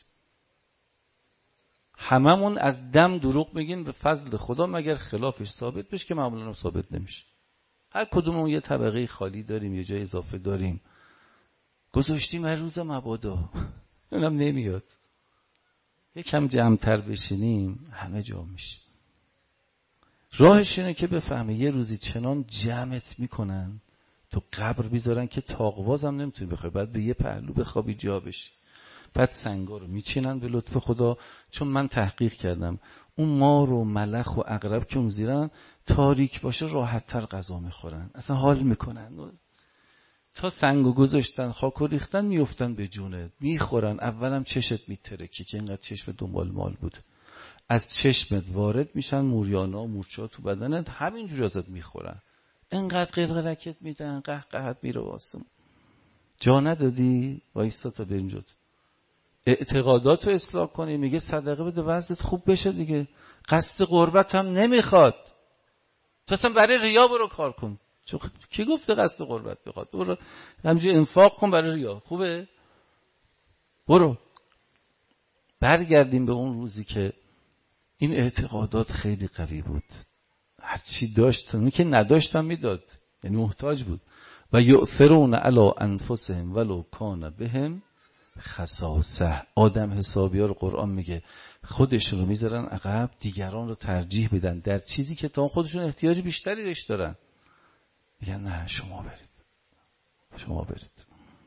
هممون از دم دروغ میگیم به فضل خدا، مگر خلافش ثابت بشه که معمولا ثابت نمیشه. هر کدوممون یه طبقه خالی داریم، یه جای اضافه داریم، گذاشتیم هر روز مبادا، اونم نمیاد. یکم جمع‌تر بشینیم همه جا میشه. راهش اینه که بفهمی یه روزی چنان جمعت میکنن تو قبر بیذارن که تاقواز هم نمیتونی بخوای، بعد به یه پهلو بخوابی جا بشی. بعد سنگا رو میچینن به لطف خدا. چون من تحقیق کردم اون مار و ملخ و عقرب که اون زیرن تاریک باشه راحت تر غذا میخورن، اصلا حال میکنن. تا سنگو گذاشتن خاکو ریختن میفتن به جونت میخورن. اولم چشت میترکی که اینقدر چشم دنبال مال بود، از چشمت وارد میشن موریانا و مورچه‌ها تو بدنت، همینجوری ازت میخورن. اینقدر قلقلکت میدن، قهقهت میره واسم. جا ندادی وایستا تا بریم جد. اعتقاداتو اصلاح کنی، میگه صدقه بده وضعت خوب بشه دیگه. قصد قربت هم نمیخواد، تو اصلا برای ریا برو کار کن. چون کی گفته قصد قربت بخواد؟ برو همینجوری انفاق کن برای ریا، خوبه؟ برو. برگردیم به اون روزی که این اعتقادات خیلی قوی بود، هرچی داشت اونی که نداشتم میداد، یعنی محتاج بود. و یؤثرون علی انفسهم ولو کان بهم خصاصه. آدم حسابی ها رو قرآن میگه خودشون رو میذارن عقب، دیگران رو ترجیح بدن در چیزی که تا خودشون احتیاج بیشتری بهش دارن. میگن نه شما برید، شما برید.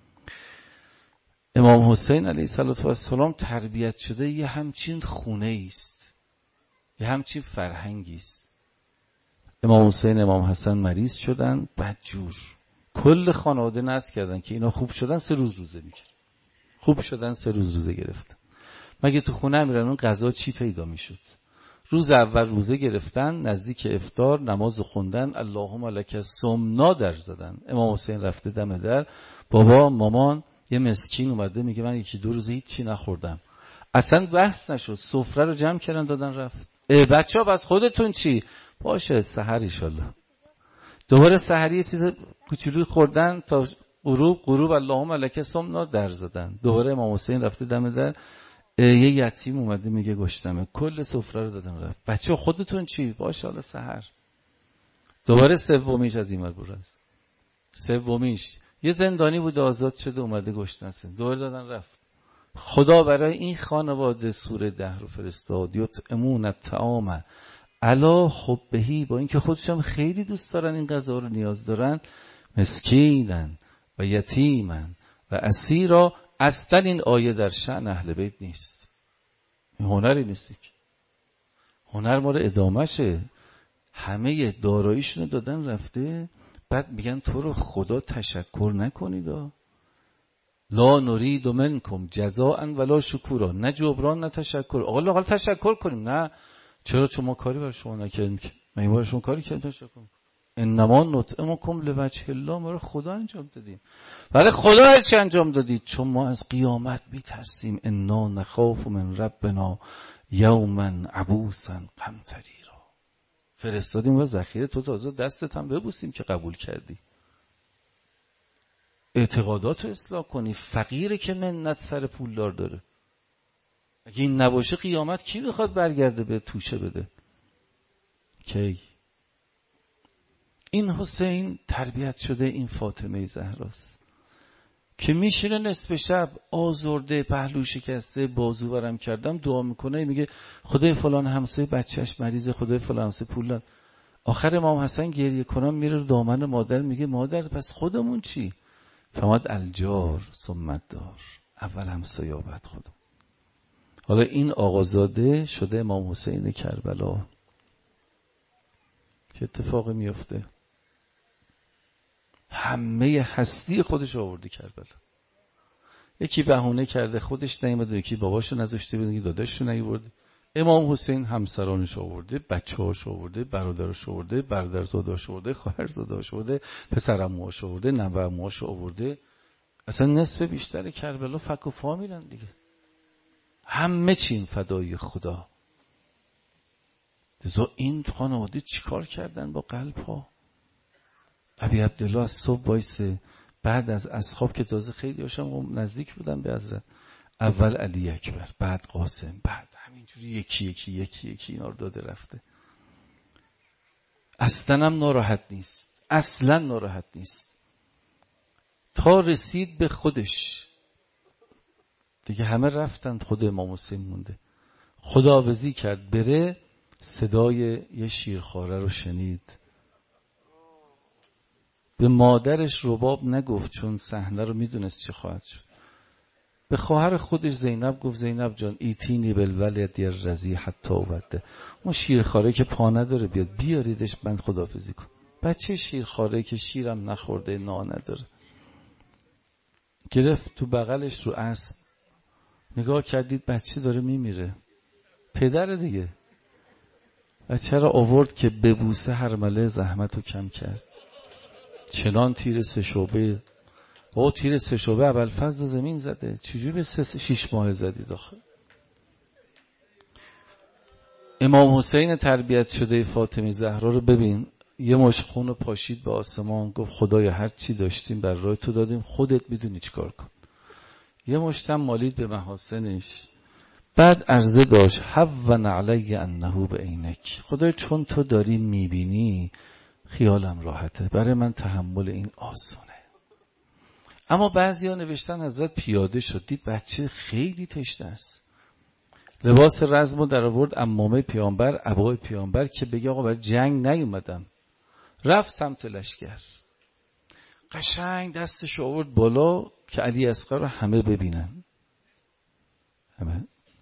امام حسین علیه السلام تربیت شده یه همچین خونه است، یه همچین فرهنگی است. امام حسین امام حسن مریض شدن، بدجور. کل خانواده نذر کردن که اینا خوب شدن سه روز روزه میگیرن. خوب شدن سه روز روزه گرفتن. مگه تو خونه میرن اون غذا چی پیدا میشد؟ روز اول روزه گرفتن، نزدیک افطار نماز خوندن، اللهم لک صمنا در زدن. امام حسین رفته دم در، بابا مامان یه مسکین اومده میگه من یکی دو روزه هیچ چی نخوردم. اصلا بحث نشد، سفره رو جمع کردن دادن رفت. بچه‌ها بس خودتون چی؟ باشه سحر ان شاء الله. دوباره سحری یه چیز کوچولوی خوردن تا غروب، غروب اللهم لک صمنا در زدن. دوباره امام حسین رفته دم در، یه یتیم اومده میگه گشتمه، کل سفره رو دادن رفت. بچه‌ها خودتون چی؟ باشه حالا سحر. دوباره سومیش از این ور برو است. سومیش یه زندانی بود آزاد شده اومده گشتن است. دوباره دادن رفت. خدا برای این خانواده سوره ده رو فرستاد، یطعمون الطعام علی حبه، با اینکه خودشون خیلی دوست دارن این غذا رو نیاز دارن، مسکینن و یتیمن و اسیرا. اصلا این آیه در شأن اهل بیت نیست، این هنری نیست، هنر مال ادامهشه. همه داراییشونو دادن رفته، بعد میگن تو رو خدا تشکر نکنید، لا نرید منکم جزاء ولا شکورا، نه جبران نه تشکر. آقا لااقل تشکر کنیم. نه چرا؟ چون ما کاری برای شما نکردیم که. ما برای شما کاری کردیم تشکر کنیم؟ انما نطعمکم لوجه الله، ما رو خدا انجام دادیم. ولی خدا هرچی انجام دادید؟ چون ما از قیامت میترسیم. انا نخاف من ربنا یوما عبوسا قمطریرا. فرستادیم و ذخیره تو تازه دستت هم ببوسیم که قبول کردی. اعتقاداتو اصلاح کنی. فقیره که منت سر پولدار داره. اگه این نباشه قیامت کی بخواد برگرده به توشه بده؟ کی؟ این حسین تربیت شده این فاطمه زهراست که میشینه نصف شب آزرده، پهلو شکسته، بازو ورم کردم، دعا میکنه، میگه خدای فلان همسایه بچهش مریضه، خدای فلان همسایه پول داد. آخر امام حسن گریه کنم میره دامن مادر، میگه مادر پس خودمون چی؟ فماد الجار ثم الدار، اول همسایه بعد خودم. حالا این آقازاده شده امام حسین کربلا. چه اتفاقی میفته؟ همه هستی خودش آورده کربلا. یکی بهونه کرده خودش نیامده، یکی باباشو نذاشته بود، یکی داداششو نیاورده. امام حسین همسرانش آورده، بچه‌هاش آورده، برادرش آورده، برادرزاده‌اش آورده، خواهرزاده‌اش آورده، پسرعموهاش آورده، نوه‌عموهاش آورده. اصلا نصف بیشتر کربلا فک و فا میرن دیگه. همه چی فدای خدا. دزا این خانواده چیکار کردن با قلب ها؟ ابی عبدالله از صبح وایسه، بعد از اصحاب که تازه خیلی هاشم نزدیک بودن به حضرت، اول علی اکبر، بعد قاسم، بعد همینجوری یکی یکی یکی یکی اینا رو داده رفته. اصلا هم ناراحت نیست، اصلا ناراحت نیست، تا رسید به خودش دیگه. همه رفتن، خود امام حسین مونده. خداحافظی کرد بره، صدای یه شیرخواره رو شنید. به مادرش رباب نگفت چون صحنه رو میدونست چه خواهد شد. به خواهر خودش زینب گفت زینب جان ایتینی بالولد الرضیع حتی اوده. اون شیرخواره که پا نداره بیاد بیاریدش من خداحافظی کن. بچه شیرخواره که شیرم نخورده نا نداره. گرفت تو بغلش رو اسب. نگاه کردید بچه داره میمیره. پدر دیگه. بچه را آورد که ببوسه هرمله زحمت رو کم کرد. چنان تیر سه شعبه با تیر سه شعبه ابوالفضل رو زمین زده. چجوری به سه شیش ماه زدید آخه؟ امام حسین تربیت شده فاطمه زهرا رو ببین، یه مش خون پاشید به آسمان، گفت خدایا هر چی داشتیم بر راه تو دادیم، خودت میدونی چیکار کن. یه مشتم مالید به محاسنش. بعد عرضه داشت هون علی انه به عینک، خدای چون تو داری میبینی خیالم راحته، برای من تحمل این آسونه. اما بعضیا نوشتن حضرت پیاده شد، دید بچه خیلی تشنه است، لباس رزمو در آورد، عمامه پیامبر، عبای پیامبر که بگه آقا برای جنگ نیومدم، رفت سمت لشکر. قشنگ دستش آورد بالا که علی اصغر رو همه ببینن. همه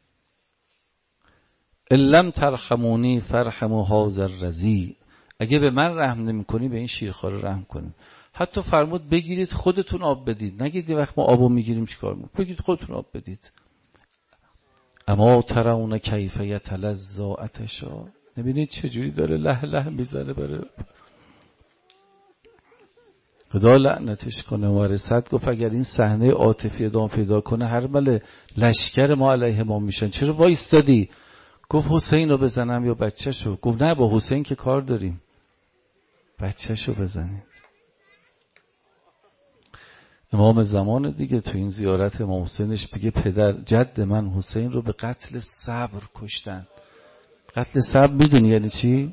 الم ترحمونی فرحموا هذا الرضیع، اگه به من رحم نمی کنی به این شیرخواره رحم کنی. حتی فرمود بگیرید خودتون آب بدید، نگید یه وقت ما آبو میگیریم چیکار میکنیم، بگید خودتون آب بدید. اما ترون کیف یتلظی عطشا، نبینید چجوری داره له له میزنه بره. خدا لعنتش کنه. وارثت گفت اگر این صحنه عاطفی ادامه پیدا کنه هر مله لشکر ما علیه ما میشن، چرا وایستادی؟ گفت حسین رو بزنم یا بچه‌شو؟ گفت نه با حسین که کار داریم، بچه‌شو بزنید. امام زمان دیگه تو این زیارت امام حسینش بگه پدر جد من حسین رو به قتل صبر کشتن. قتل صبر میدونی یعنی چی؟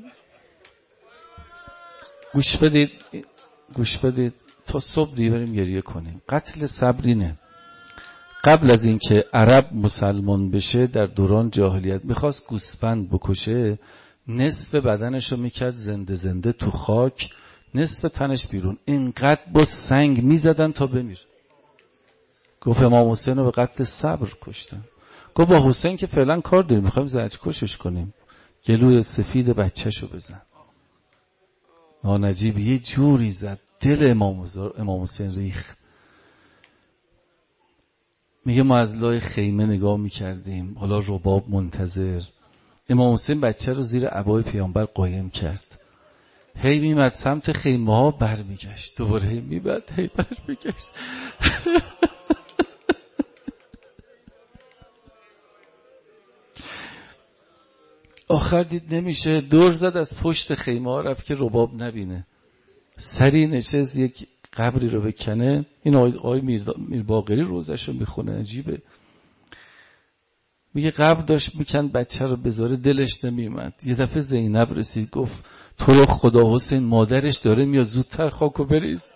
گوش بدید گوش بدید تا صبح دیگه بریم گریه کنیم. قتل صبر اینه، قبل از اینکه عرب مسلمان بشه در دوران جاهلیت میخواست گوسفند بکشه، نصف بدنشو میکرد زنده زنده تو خاک، نصف تنش بیرون، اینقدر با سنگ میزدن تا بمیر. گفت امام حسین رو به قتل صبر کشتن. گفت با حسین که فعلا کار داریم، میخوایم زرج کشش کنیم، گلوی سفید بچه‌شو بزن. نانجیب یه جوری زد دل امام امام حسین ریخت. میگه ما از لای خیمه نگاه میکردیم، حالا رباب منتظر. امام حسین بچه رو زیر عبای پیامبر قایم کرد، هی میمد سمت خیمه ها بر میگشت، دوباره هی میمد هی بر میگشت. آخر دید نمیشه، دور زد از پشت خیمه ها رفت که رباب نبینه. سری نشست یک قبری رو بکنه. این آقای میر باقری روزش رو میخونه، عجیبه. میگه قبر داشت میکند بچه رو بذاره، دلش نمیومد. یه دفعه زینب رسید گفت تو رو خدا حسین مادرش داره میاد، زودتر خاکو بریز.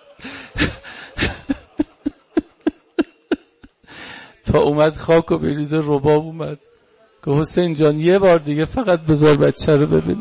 تا اومد خاکو بریزه رباب اومد. گفت حسین جان یه بار دیگه فقط بذار بچه رو ببین.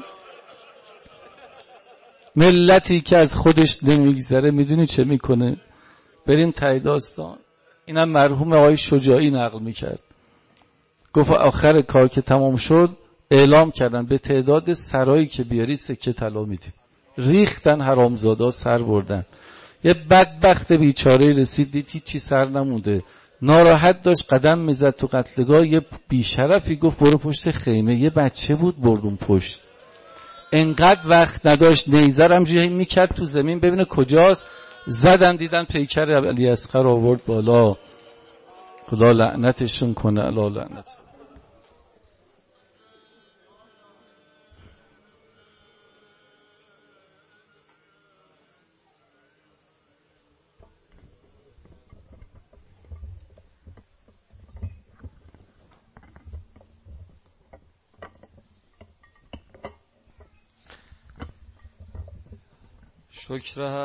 ملتی که از خودش نمیگذره میدونی چه میکنه؟ بریم ته داستان. اینم مرحوم آقای شجاعی نقل میکرد. گفت آخر کار که تمام شد اعلام کردن به تعداد سرایی که بیاری سکه طلا میدیم. ریختن حرامزادا سر بردن. یه بدبخت بیچاره رسید دید هیچی سر نمونده، ناراحت داشت قدم میزد تو قتلگاه. یه بیشرفی گفت برو پشت خیمه. یه بچه بود بردون پشت. انقدر وقت نداشت نیزرم جایی میکرد تو زمین ببینه کجاست. زدن دیدن پیکر علی اصغر آورد بالا. خدا لعنتشون کنه. الا لعنت. شکر